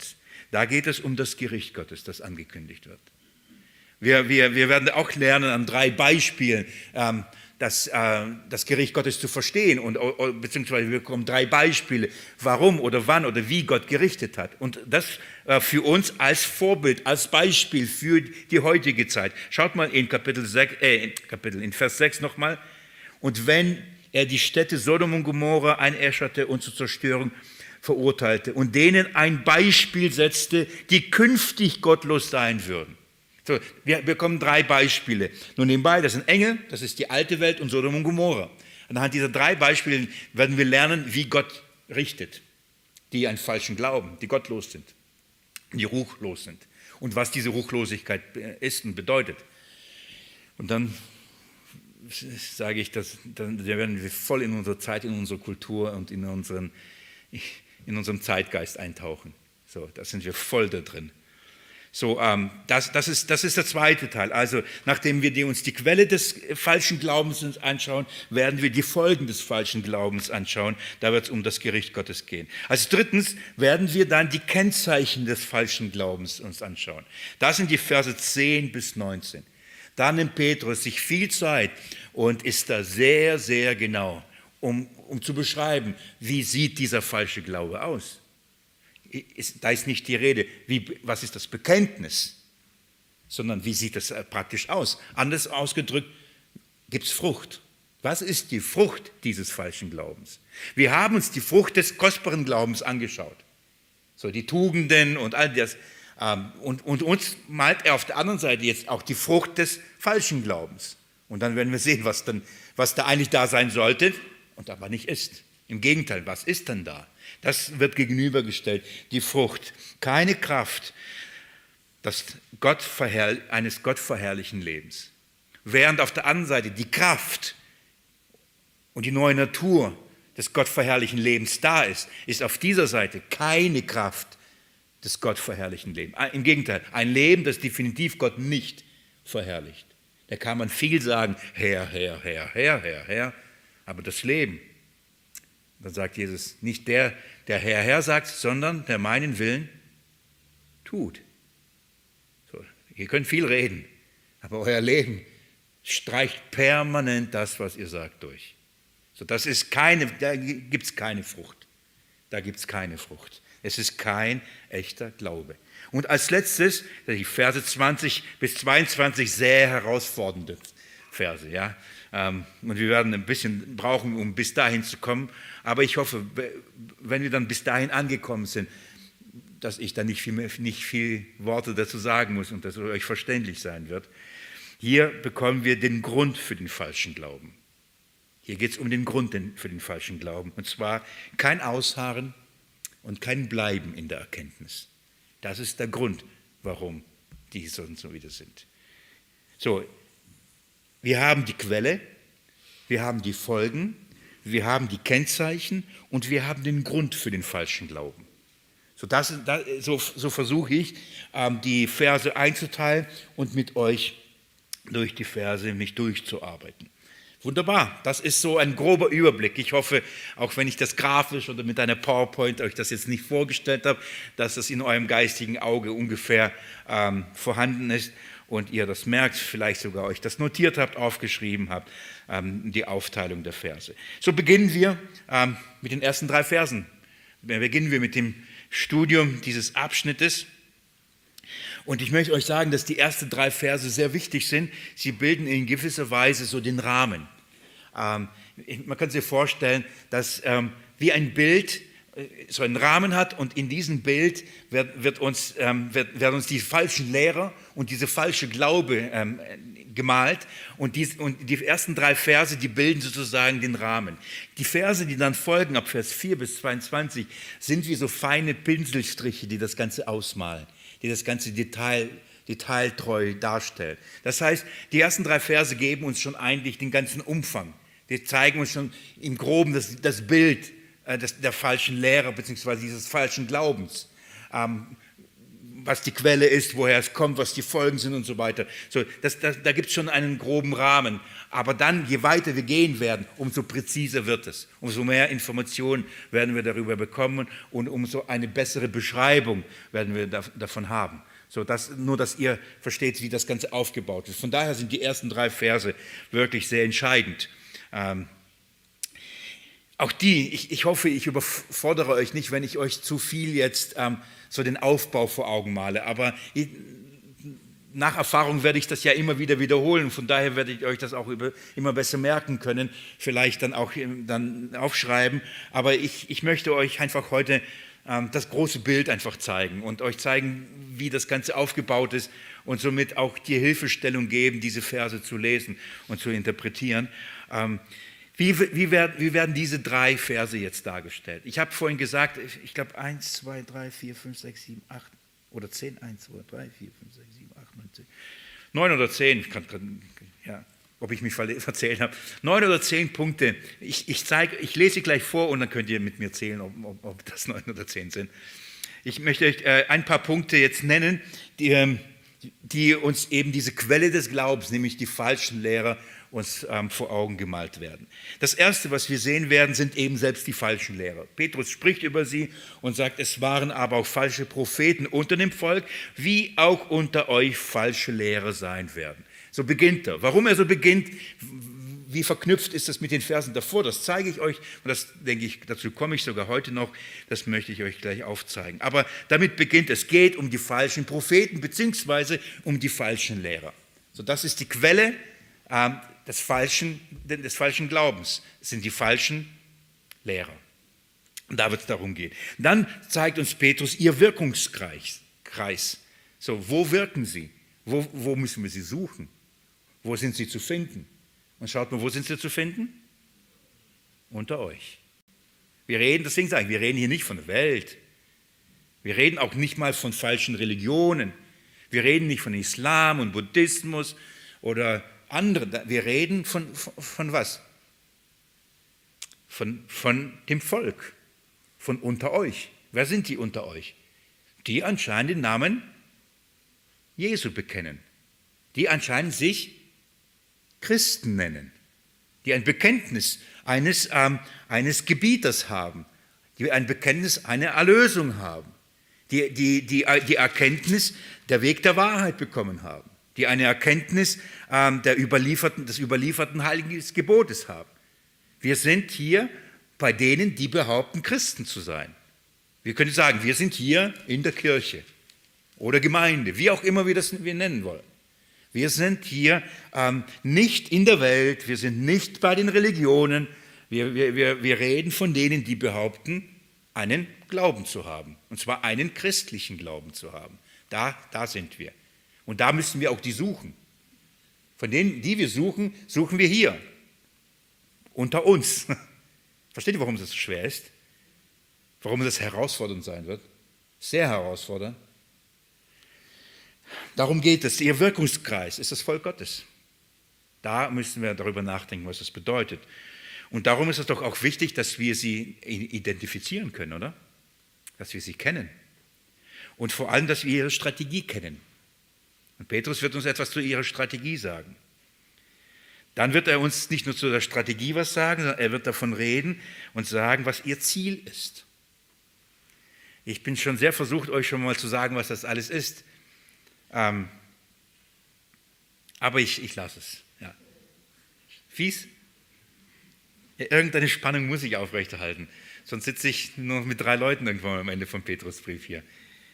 Da geht es um das Gericht Gottes, das angekündigt wird. Wir werden auch lernen an 3 Beispielen, das Gericht Gottes zu verstehen, beziehungsweise wir bekommen 3 Beispiele, warum oder wann oder wie Gott gerichtet hat. Und das für uns als Vorbild, als Beispiel für die heutige Zeit. Schaut mal in in Vers 6 nochmal. Und wenn er die Städte Sodom und Gomorra einäscherte und zur Zerstörung verurteilte und denen ein Beispiel setzte, die künftig gottlos sein würden. So, wir bekommen 3 Beispiele. Nun nebenbei, das sind Engel, das ist die alte Welt und Sodom und Gomorra. Anhand dieser 3 Beispiele werden wir lernen, wie Gott richtet, die einen falschen Glauben, die gottlos sind, die ruchlos sind und was diese Ruchlosigkeit ist und bedeutet. Und dann sage ich, dann werden wir voll in unsere Zeit, in unsere Kultur und in unserem Zeitgeist eintauchen. So, da sind wir voll da drin. So, das ist der zweite Teil. Also, nachdem wir uns die Quelle des falschen Glaubens anschauen, werden wir die Folgen des falschen Glaubens anschauen. Da wird es um das Gericht Gottes gehen. Als drittens werden wir dann die Kennzeichen des falschen Glaubens uns anschauen. Das sind die Verse 10 bis 19. Da nimmt Petrus sich viel Zeit und ist da sehr, sehr genau, um zu beschreiben, wie sieht dieser falsche Glaube aus. Da ist nicht die Rede, was ist das Bekenntnis, sondern wie sieht das praktisch aus. Anders ausgedrückt, gibt es Frucht. Was ist die Frucht dieses falschen Glaubens? Wir haben uns die Frucht des kostbaren Glaubens angeschaut. So die Tugenden und all das. Und uns malt er auf der anderen Seite jetzt auch die Frucht des falschen Glaubens. Und dann werden wir sehen, was da eigentlich da sein sollte und aber nicht ist. Im Gegenteil, was ist denn da? Das wird gegenübergestellt, die Frucht. Keine Kraft eines gottverherrlichen Lebens. Während auf der anderen Seite die Kraft und die neue Natur des gottverherrlichen Lebens da ist, ist auf dieser Seite keine Kraft des gottverherrlichen Lebens. Im Gegenteil, ein Leben, das definitiv Gott nicht verherrlicht. Da kann man viel sagen, Herr, Herr, Herr, Herr, Herr, Herr, aber das Leben, dann sagt Jesus, nicht der Herr, Herr sagt, sondern der meinen Willen tut. So, ihr könnt viel reden, aber euer Leben streicht permanent das, was ihr sagt, durch. So, da gibt es keine Frucht. Da gibt es keine Frucht. Es ist kein echter Glaube. Und als letztes, die Verse 20 bis 22, sehr herausfordernde Verse. Ja? Und wir werden ein bisschen brauchen, um bis dahin zu kommen. Aber ich hoffe, wenn wir dann bis dahin angekommen sind, dass ich dann nicht viel Worte dazu sagen muss und dass es euch verständlich sein wird. Hier bekommen wir den Grund für den falschen Glauben. Hier geht es um den Grund für den falschen Glauben. Und zwar kein Ausharren und kein Bleiben in der Erkenntnis. Das ist der Grund, warum die so wieder sind. So, wir haben die Quelle, wir haben die Folgen, wir haben die Kennzeichen und wir haben den Grund für den falschen Glauben. So versuche ich, die Verse einzuteilen und mit euch durch die Verse mich durchzuarbeiten. Wunderbar, das ist so ein grober Überblick. Ich hoffe, auch wenn ich das grafisch oder mit einer PowerPoint euch das jetzt nicht vorgestellt habe, dass das in eurem geistigen Auge ungefähr vorhanden ist und ihr das merkt, vielleicht sogar euch das notiert habt, aufgeschrieben habt, die Aufteilung der Verse. So beginnen wir mit den ersten 3 Versen. Beginnen wir mit dem Studium dieses Abschnittes. Und ich möchte euch sagen, dass die ersten 3 Verse sehr wichtig sind. Sie bilden in gewisser Weise so den Rahmen. Man kann sich vorstellen, dass wie ein Bild so einen Rahmen hat und in diesem Bild werden uns die falschen Lehrer und diese falsche Glaube gemalt und die ersten 3 Verse, die bilden sozusagen den Rahmen. Die Verse, die dann folgen, ab Vers 4 bis 22, sind wie so feine Pinselstriche, die das Ganze ausmalen, die das ganze detailtreu darstellen. Das heißt, die ersten 3 Verse geben uns schon eigentlich den ganzen Umfang. Die zeigen uns schon im Groben das Bild der falschen Lehre bzw. dieses falschen Glaubens. was die Quelle ist, woher es kommt, was die Folgen sind und so weiter. So, da gibt es schon einen groben Rahmen. Aber dann, je weiter wir gehen werden, umso präziser wird es. Umso mehr Informationen werden wir darüber bekommen und umso eine bessere Beschreibung werden wir davon haben. So, nur, dass ihr versteht, wie das Ganze aufgebaut ist. Von daher sind die ersten 3 Verse wirklich sehr entscheidend. Auch ich hoffe, ich überfordere euch nicht, wenn ich euch zu viel jetzt so den Aufbau vor Augen male. Aber nach Erfahrung werde ich das ja immer wieder wiederholen. Von daher werde ich euch das auch immer besser merken können, vielleicht dann auch dann aufschreiben. Aber ich möchte euch einfach heute das große Bild einfach zeigen und euch zeigen, wie das Ganze aufgebaut ist und somit auch die Hilfestellung geben, diese Verse zu lesen und zu interpretieren. Wie werden diese 3 Verse jetzt dargestellt? Ich habe vorhin gesagt, ich glaube 1, 2, 3, 4, 5, 6, 7, 8 oder 10, 1, 2, 3, 4, 5, 6, 7, 8, 9, 10. 9 oder 10, ob ich mich verzählt habe. 9 oder 10 Punkte. Ich lese sie gleich vor und dann könnt ihr mit mir zählen, ob das 9 oder 10 sind. Ich möchte euch ein paar Punkte jetzt nennen, die uns eben diese Quelle des Glaubens, nämlich die falschen Lehrer, uns vor Augen gemalt werden. Das Erste, was wir sehen werden, sind eben selbst die falschen Lehrer. Petrus spricht über sie und sagt, es waren aber auch falsche Propheten unter dem Volk, wie auch unter euch falsche Lehrer sein werden. So beginnt er. Warum er so beginnt, wie verknüpft ist das mit den Versen davor, das zeige ich euch und das denke ich, dazu komme ich sogar heute noch, das möchte ich euch gleich aufzeigen. Aber damit beginnt es, geht um die falschen Propheten beziehungsweise um die falschen Lehrer. So, das ist die Quelle des falschen Glaubens, das sind die falschen Lehrer. Und da wird es darum gehen. Dann zeigt uns Petrus ihr Wirkungskreis. So, wo wirken sie? Wo müssen wir sie suchen? Wo sind sie zu finden? Und schaut mal, wo sind sie zu finden? Unter euch. Deswegen sage ich, wir reden hier nicht von der Welt. Wir reden auch nicht mal von falschen Religionen. Wir reden nicht von Islam und Buddhismus oder anderen. Wir reden von was? Von dem Volk, von unter euch. Wer sind die unter euch? Die anscheinend den Namen Jesu bekennen. Die anscheinend sich Christen nennen. Die ein Bekenntnis eines Gebieters haben. Die ein Bekenntnis einer Erlösung haben. Die Erkenntnis der Weg der Wahrheit bekommen haben. Die eine Erkenntnis des überlieferten heiligen Gebotes haben. Wir sind hier bei denen, die behaupten, Christen zu sein. Wir können sagen, wir sind hier in der Kirche oder Gemeinde, wie auch immer wir nennen wollen. Wir sind hier nicht in der Welt, wir sind nicht bei den Religionen, wir reden von denen, die behaupten, einen Glauben zu haben, und zwar einen christlichen Glauben zu haben. Da sind wir. Und da müssen wir auch die suchen. Von denen, die wir suchen, suchen wir hier, unter uns. Versteht ihr, warum das so schwer ist? Warum das herausfordernd sein wird? Sehr herausfordernd. Darum geht es. Ihr Wirkungskreis ist das Volk Gottes. Da müssen wir darüber nachdenken, was das bedeutet. Und darum ist es doch auch wichtig, dass wir sie identifizieren können, oder? Dass wir sie kennen. Und vor allem, dass wir ihre Strategie kennen. Und Petrus wird uns etwas zu ihrer Strategie sagen. Dann wird er uns nicht nur zu der Strategie was sagen, sondern er wird davon reden und sagen, was ihr Ziel ist. Ich bin schon sehr versucht, euch schon mal zu sagen, was das alles ist. Aber ich lasse es. Ja. Fies? Ja, irgendeine Spannung muss ich aufrechterhalten. Sonst sitze ich nur mit 3 Leuten irgendwann am Ende vom Petrusbrief hier.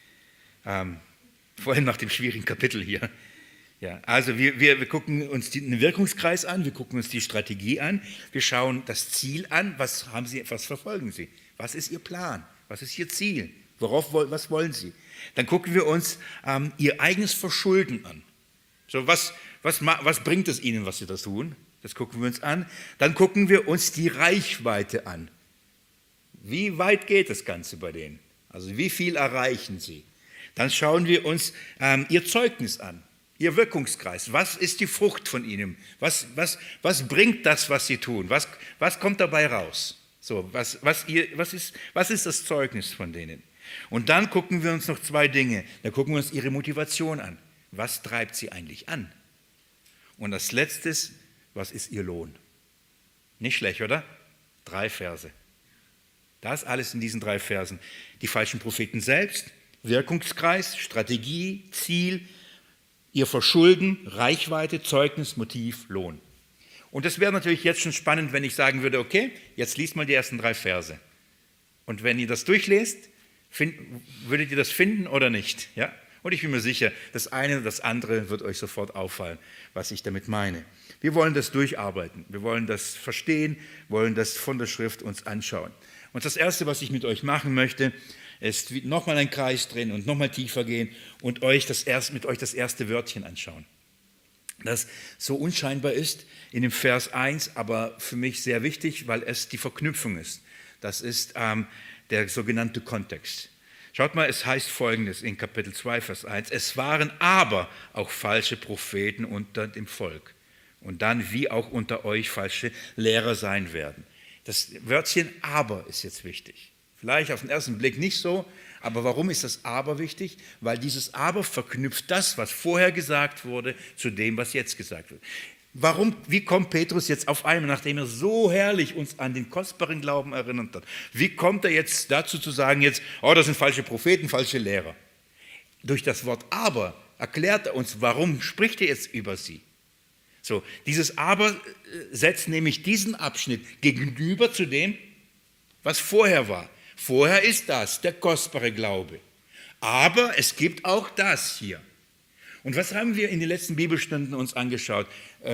Vor allem nach dem schwierigen Kapitel hier. Ja, also wir gucken uns den Wirkungskreis an, wir gucken uns die Strategie an, wir schauen das Ziel an, was verfolgen Sie? Was ist Ihr Plan? Was ist Ihr Ziel? Was wollen Sie? Dann gucken wir uns Ihr eigenes Verschulden an. So, was bringt es Ihnen, was Sie da tun? Das gucken wir uns an. Dann gucken wir uns die Reichweite an. Wie weit geht das Ganze bei denen? Also wie viel erreichen Sie? Dann schauen wir uns Ihr Zeugnis an, Ihr Wirkungskreis. Was ist die Frucht von Ihnen? Was bringt das, was Sie tun? Was kommt dabei raus? So, was ist das Zeugnis von denen? Und dann gucken wir uns noch zwei Dinge. Da gucken wir uns ihre Motivation an. Was treibt sie eigentlich an? Und als letztes, was ist ihr Lohn? Nicht schlecht, oder? 3 Verse. Das alles in diesen 3 Versen. Die falschen Propheten selbst, Wirkungskreis, Strategie, Ziel, ihr Verschulden, Reichweite, Zeugnis, Motiv, Lohn. Und das wäre natürlich jetzt schon spannend, wenn ich sagen würde, okay, jetzt liest mal die ersten 3 Verse. Und wenn ihr das durchlest, würdet ihr das finden oder nicht? Ja? Und ich bin mir sicher, das eine oder das andere wird euch sofort auffallen, was ich damit meine. Wir wollen das durcharbeiten, wir wollen das verstehen, wollen das von der Schrift uns anschauen. Und das Erste, was ich mit euch machen möchte, ist nochmal einen Kreis drehen und nochmal tiefer gehen und mit euch das erste Wörtchen anschauen. Das so unscheinbar ist in dem Vers 1, aber für mich sehr wichtig, weil es die Verknüpfung ist. Das ist der sogenannte Kontext. Schaut mal, es heißt Folgendes in Kapitel 2, Vers 1. Es waren aber auch falsche Propheten unter dem Volk. Und dann, wie auch unter euch falsche Lehrer sein werden. Das Wörtchen aber ist jetzt wichtig. Vielleicht auf den ersten Blick nicht so, aber warum ist das aber wichtig? Weil dieses aber verknüpft das, was vorher gesagt wurde, zu dem, was jetzt gesagt wird. Wie kommt Petrus jetzt auf einmal, nachdem er so herrlich uns an den kostbaren Glauben erinnert hat? Wie kommt er jetzt dazu zu sagen, das sind falsche Propheten, falsche Lehrer? Durch das Wort aber erklärt er uns, warum spricht er jetzt über sie? So, dieses aber setzt nämlich diesen Abschnitt gegenüber zu dem, was vorher war. Vorher ist das, der kostbare Glaube. Aber es gibt auch das hier. Und was haben wir in den letzten Bibelstunden uns angeschaut,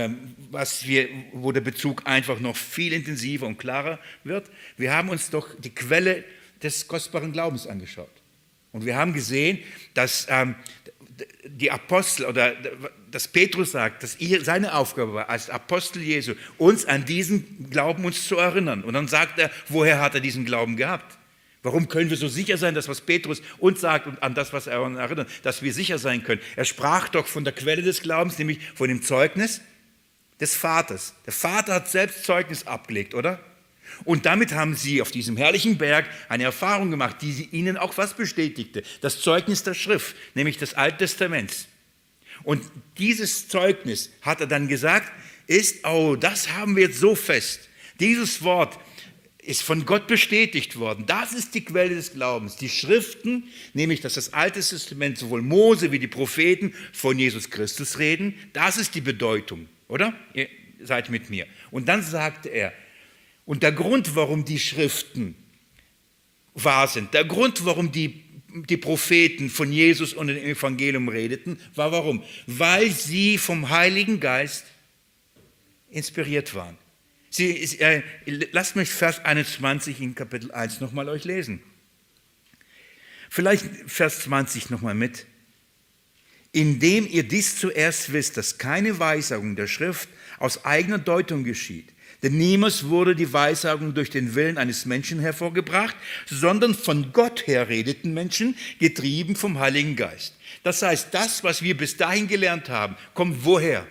wo der Bezug einfach noch viel intensiver und klarer wird? Wir haben uns doch die Quelle des kostbaren Glaubens angeschaut. Und wir haben gesehen, dass die Apostel oder dass Petrus sagt, dass seine Aufgabe war, als Apostel Jesu, uns an diesen Glauben uns zu erinnern. Und dann sagt er, woher hat er diesen Glauben gehabt? Warum können wir so sicher sein, dass was Petrus uns sagt und an das, was er uns erinnert, dass wir sicher sein können? Er sprach doch von der Quelle des Glaubens, nämlich von dem Zeugnis des Vaters. Der Vater hat selbst Zeugnis abgelegt, oder? Und damit haben sie auf diesem herrlichen Berg eine Erfahrung gemacht, die ihnen auch was bestätigte. Das Zeugnis der Schrift, nämlich des Alten Testaments. Und dieses Zeugnis, hat er dann gesagt, das haben wir jetzt so fest. Dieses Wort ist von Gott bestätigt worden. Das ist die Quelle des Glaubens. Die Schriften, nämlich dass das Alte Testament sowohl Mose wie die Propheten von Jesus Christus reden, das ist die Bedeutung, oder? Ihr seid mit mir. Und dann sagte er, und der Grund, warum die Schriften wahr sind, der Grund, warum die Propheten von Jesus und dem Evangelium redeten, war warum? Weil sie vom Heiligen Geist inspiriert waren. Lasst mich Vers 21 in Kapitel 1 nochmal euch lesen. Vielleicht Vers 20 nochmal mit. Indem ihr dies zuerst wisst, dass keine Weissagung der Schrift aus eigener Deutung geschieht. Denn niemals wurde die Weissagung durch den Willen eines Menschen hervorgebracht, sondern von Gott her redeten Menschen, getrieben vom Heiligen Geist. Das heißt, das, was wir bis dahin gelernt haben, kommt woher?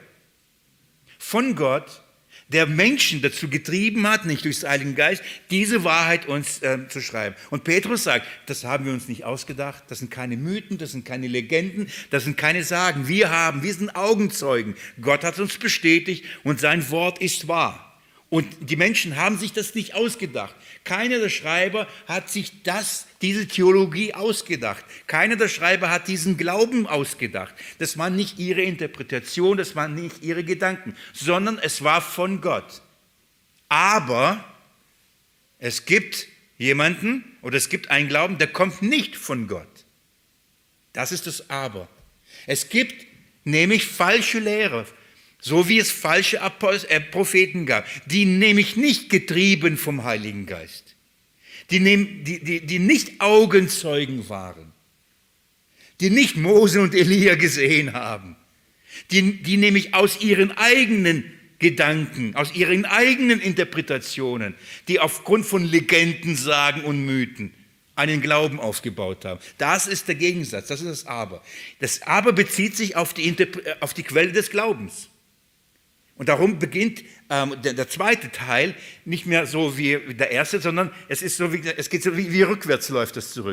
Von Gott, der Menschen dazu getrieben hat, nicht durch den Heiligen Geist, diese Wahrheit uns zu schreiben. Und Petrus sagt, das haben wir uns nicht ausgedacht, das sind keine Mythen, das sind keine Legenden, das sind keine Sagen. Wir sind Augenzeugen. Gott hat uns bestätigt und sein Wort ist wahr. Und die Menschen haben sich das nicht ausgedacht. Keiner der Schreiber hat sich diese Theologie ausgedacht. Keiner der Schreiber hat diesen Glauben ausgedacht. Das waren nicht ihre Interpretation, das waren nicht ihre Gedanken, sondern es war von Gott. Aber es gibt jemanden oder es gibt einen Glauben, der kommt nicht von Gott. Das ist das Aber. Es gibt nämlich falsche Lehrer, so wie es falsche Propheten gab, die nämlich nicht getrieben vom Heiligen Geist, die nicht Augenzeugen waren, die nicht Mose und Elia gesehen haben, die nämlich aus ihren eigenen Gedanken, aus ihren eigenen Interpretationen, die aufgrund von Legenden, Sagen und Mythen einen Glauben aufgebaut haben. Das ist der Gegensatz, das ist das Aber. Das Aber bezieht sich auf die Quelle des Glaubens. Und darum beginnt der zweite Teil nicht mehr so wie der erste, sondern es geht so wie rückwärts läuft es zurück.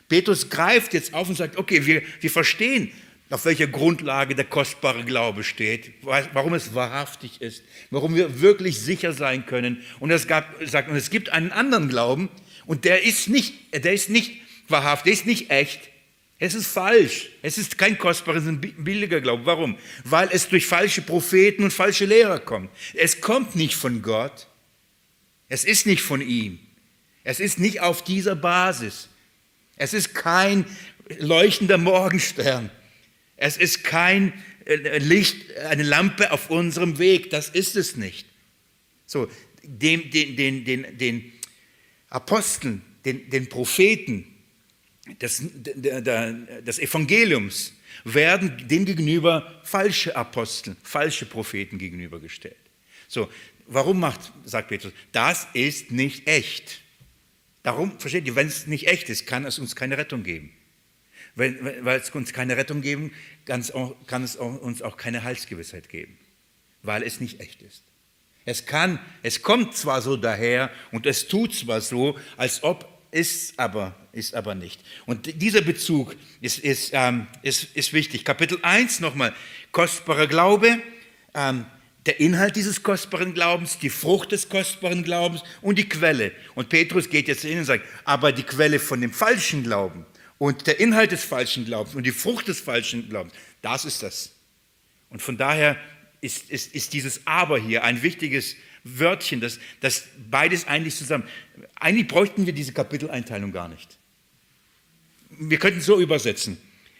Petrus greift jetzt auf und sagt, okay, wir verstehen, auf welcher Grundlage der kostbare Glaube steht, warum es wahrhaftig ist, warum wir wirklich sicher sein können. Und es gibt einen anderen Glauben und der ist nicht wahrhaft, der ist nicht echt. Es ist falsch. Es ist kein kostbarer, es ist ein billiger Glaube. Warum? Weil es durch falsche Propheten und falsche Lehrer kommt. Es kommt nicht von Gott. Es ist nicht von ihm. Es ist nicht auf dieser Basis. Es ist kein leuchtender Morgenstern. Es ist kein Licht, eine Lampe auf unserem Weg. Das ist es nicht. So, den Aposteln, den Propheten des Evangeliums werden dem gegenüber falsche Apostel, falsche Propheten gegenübergestellt. So, warum sagt Petrus, das ist nicht echt. Darum, versteht ihr, wenn es nicht echt ist, kann es uns keine Rettung geben. Weil es uns keine Rettung geben, kann es uns auch keine Heilsgewissheit geben, weil es nicht echt ist. Es kommt zwar so daher und es tut zwar so, als ob, ist aber nicht. Und dieser Bezug ist wichtig. Kapitel 1 nochmal, kostbarer Glaube, der Inhalt dieses kostbaren Glaubens, die Frucht des kostbaren Glaubens und die Quelle. Und Petrus geht jetzt hin und sagt, aber die Quelle von dem falschen Glauben und der Inhalt des falschen Glaubens und die Frucht des falschen Glaubens, das ist das. Und von daher ist dieses Aber hier ein wichtiges Wörtchen, das beides eigentlich zusammen. Eigentlich bräuchten wir diese Kapiteleinteilung gar nicht. Wir könnten so übersetzen.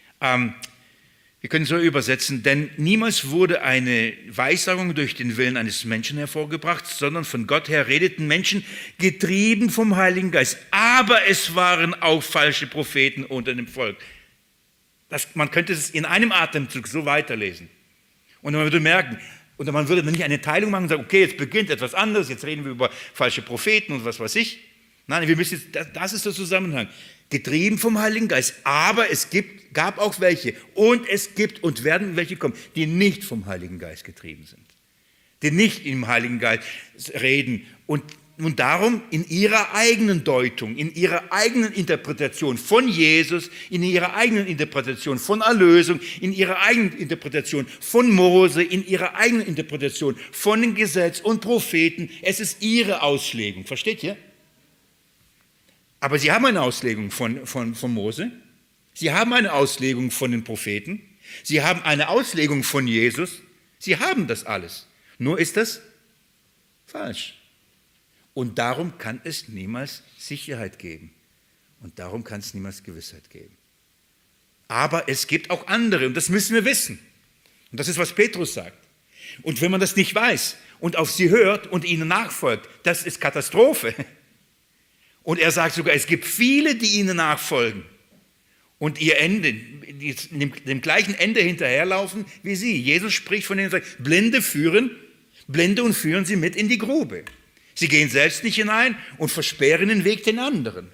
Denn niemals wurde eine Weissagung durch den Willen eines Menschen hervorgebracht, sondern von Gott her redeten Menschen, getrieben vom Heiligen Geist. Aber es waren auch falsche Propheten unter dem Volk. Man könnte es in einem Atemzug so weiterlesen. Und man würde merken, und man würde nicht eine Teilung machen und sagen, okay, jetzt beginnt etwas anderes, jetzt reden wir über falsche Propheten und was weiß ich. Nein, das ist der Zusammenhang. Getrieben vom Heiligen Geist, aber gab auch welche und es gibt und werden welche kommen, die nicht vom Heiligen Geist getrieben sind, die nicht im Heiligen Geist reden und darum in ihrer eigenen Deutung, in ihrer eigenen Interpretation von Jesus, in ihrer eigenen Interpretation von Erlösung, in ihrer eigenen Interpretation von Mose, in ihrer eigenen Interpretation von dem Gesetz und Propheten, es ist ihre Auslegung, versteht ihr? Aber sie haben eine Auslegung von Mose, sie haben eine Auslegung von den Propheten, sie haben eine Auslegung von Jesus, sie haben das alles. Nur ist das falsch. Und darum kann es niemals Sicherheit geben. Und darum kann es niemals Gewissheit geben. Aber es gibt auch andere, und das müssen wir wissen. Und das ist, was Petrus sagt. Und wenn man das nicht weiß und auf sie hört und ihnen nachfolgt, das ist Katastrophe. Und er sagt sogar, es gibt viele, die ihnen nachfolgen und ihr Ende, dem gleichen Ende hinterherlaufen wie sie. Jesus spricht von denen und sagt, Blinde und führen sie mit in die Grube. Sie gehen selbst nicht hinein und versperren den Weg den anderen.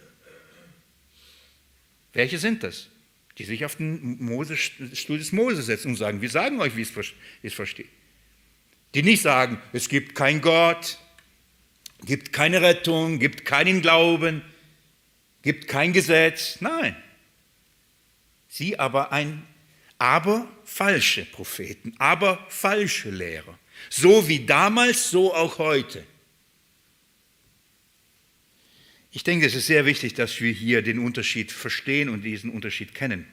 Welche sind das? Die sich auf den Stuhl des Mose setzen und sagen, wir sagen euch, wie es versteht. Die nicht sagen, es gibt keinen Gott, gibt keine Rettung, gibt keinen Glauben, gibt kein Gesetz. Nein. Sie aber falsche Propheten, aber falsche Lehrer. So wie damals, so auch heute. Ich denke, es ist sehr wichtig, dass wir hier den Unterschied verstehen und diesen Unterschied kennen.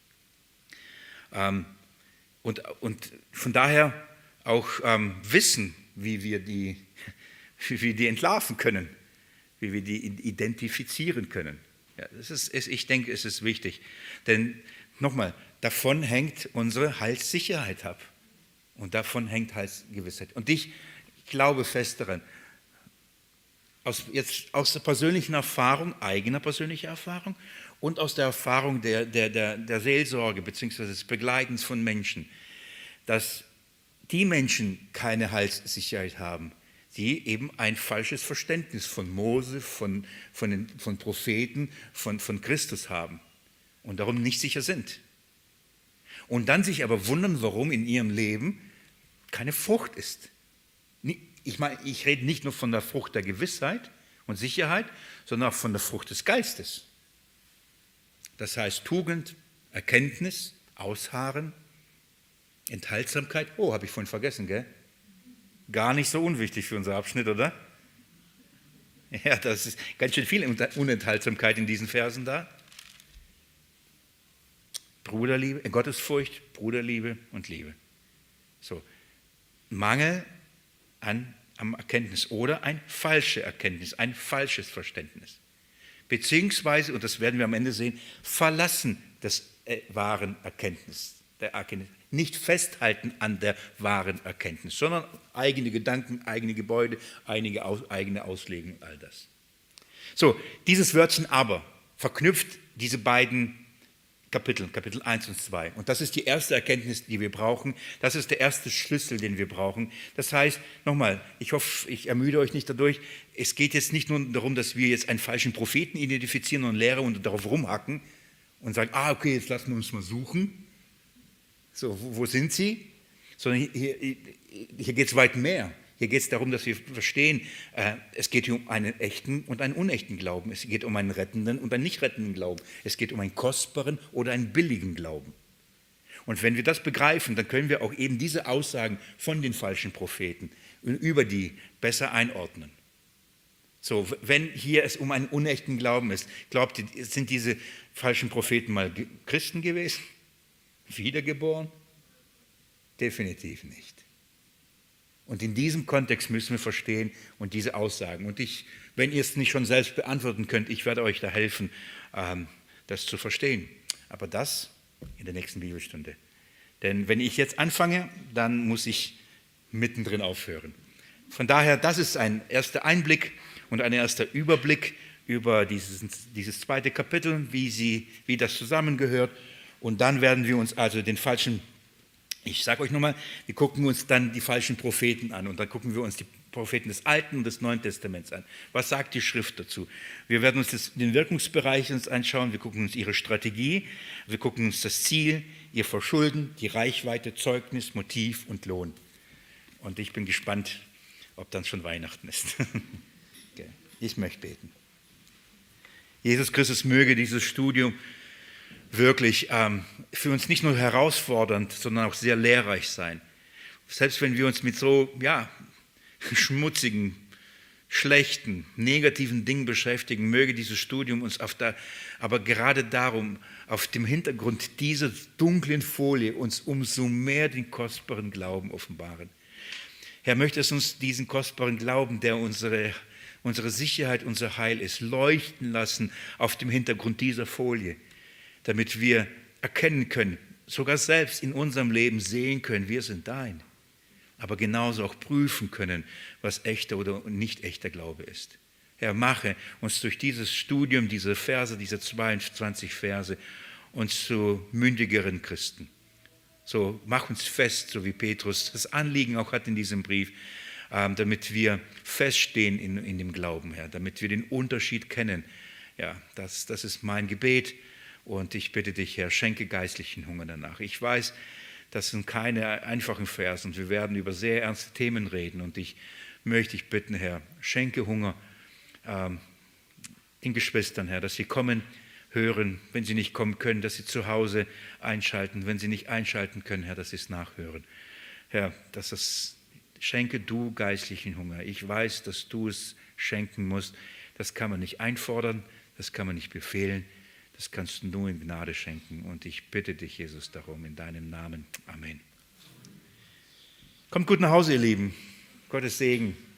Und von daher auch wissen, wie wir die entlarven können, wie wir die identifizieren können. Ja, ich denke, es ist wichtig. Denn nochmal, davon hängt unsere Heilssicherheit ab. Und davon hängt Heilsgewissheit. Und ich glaube fest daran, aus der persönlichen Erfahrung, eigener persönlicher Erfahrung und aus der Erfahrung der Seelsorge bzw. des Begleitens von Menschen, dass die Menschen keine Heilssicherheit haben, die eben ein falsches Verständnis von Mose, von Propheten, von Christus haben und darum nicht sicher sind. Und dann sich aber wundern, warum in ihrem Leben keine Frucht ist. Ich rede nicht nur von der Frucht der Gewissheit und Sicherheit, sondern auch von der Frucht des Geistes. Das heißt Tugend, Erkenntnis, Ausharren, Enthaltsamkeit. Oh, habe ich vorhin vergessen, gell? Gar nicht so unwichtig für unser Abschnitt, oder? Ja, das ist ganz schön viel Unenthaltsamkeit in diesen Versen da. Bruderliebe, Gottesfurcht, Bruderliebe und Liebe. So, Mangel an Erkenntnis oder ein falsche Erkenntnis, ein falsches Verständnis. Beziehungsweise, und das werden wir am Ende sehen, Verlassen des wahren Erkenntnis, der Erkenntnis. Nicht festhalten an der wahren Erkenntnis, sondern eigene Gedanken, eigene Gebäude, eigene Auslegung, all das. So, dieses Wörtchen aber verknüpft diese beiden Kapitel 1 und 2. Und das ist die erste Erkenntnis, die wir brauchen. Das ist der erste Schlüssel, den wir brauchen. Das heißt, nochmal, ich hoffe, ich ermüde euch nicht dadurch, es geht jetzt nicht nur darum, dass wir jetzt einen falschen Propheten identifizieren und Lehrer und darauf rumhacken und sagen, okay, jetzt lassen wir uns mal suchen. So, wo sind sie? Sondern hier geht es weit mehr. Hier geht es darum, dass wir verstehen, es geht um einen echten und einen unechten Glauben. Es geht um einen rettenden und einen nicht rettenden Glauben. Es geht um einen kostbaren oder einen billigen Glauben. Und wenn wir das begreifen, dann können wir auch eben diese Aussagen von den falschen Propheten über die besser einordnen. So, wenn hier es um einen unechten Glauben ist, glaubt ihr, sind diese falschen Propheten mal Christen gewesen? Wiedergeboren? Definitiv nicht. Und in diesem Kontext müssen wir verstehen und diese Aussagen. Und wenn ihr es nicht schon selbst beantworten könnt, ich werde euch da helfen, das zu verstehen. Aber das in der nächsten Bibelstunde. Denn wenn ich jetzt anfange, dann muss ich mittendrin aufhören. Von daher, das ist ein erster Einblick und ein erster Überblick über dieses zweite Kapitel, wie das zusammengehört. Und dann werden wir uns also ich sage euch nochmal, wir gucken uns dann die falschen Propheten an und dann gucken wir uns die Propheten des Alten und des Neuen Testaments an. Was sagt die Schrift dazu? Wir werden uns den Wirkungsbereich anschauen, wir gucken uns ihre Strategie, wir gucken uns das Ziel, ihr Verschulden, die Reichweite, Zeugnis, Motiv und Lohn. Und ich bin gespannt, ob dann schon Weihnachten ist. Okay. Ich möchte beten. Jesus Christus, möge dieses Studium wirklich für uns nicht nur herausfordernd, sondern auch sehr lehrreich sein. Selbst wenn wir uns mit so schmutzigen, schlechten, negativen Dingen beschäftigen, möge dieses Studium uns aber gerade darum, auf dem Hintergrund dieser dunklen Folie uns umso mehr den kostbaren Glauben offenbaren. Herr, möchte es uns diesen kostbaren Glauben, der unsere Sicherheit, unser Heil ist, leuchten lassen auf dem Hintergrund dieser Folie, damit wir erkennen können, sogar selbst in unserem Leben sehen können, wir sind dein, aber genauso auch prüfen können, was echter oder nicht echter Glaube ist. Herr, mache uns durch dieses Studium, diese 22 Verse, uns zu mündigeren Christen. So, mach uns fest, so wie Petrus das Anliegen auch hat in diesem Brief, damit wir feststehen in dem Glauben, Herr, damit wir den Unterschied kennen. Ja, das ist mein Gebet. Und ich bitte dich, Herr, schenke geistlichen Hunger danach. Ich weiß, das sind keine einfachen Verse und wir werden über sehr ernste Themen reden. Und ich möchte dich bitten, Herr, schenke Hunger den Geschwistern, Herr, dass sie kommen, hören, wenn sie nicht kommen können, dass sie zu Hause einschalten. Wenn sie nicht einschalten können, Herr, dass sie es nachhören. Herr, schenke du geistlichen Hunger. Ich weiß, dass du es schenken musst. Das kann man nicht einfordern, das kann man nicht befehlen. Das kannst du nur in Gnade schenken. Und ich bitte dich, Jesus, darum, in deinem Namen. Amen. Kommt gut nach Hause, ihr Lieben. Gottes Segen.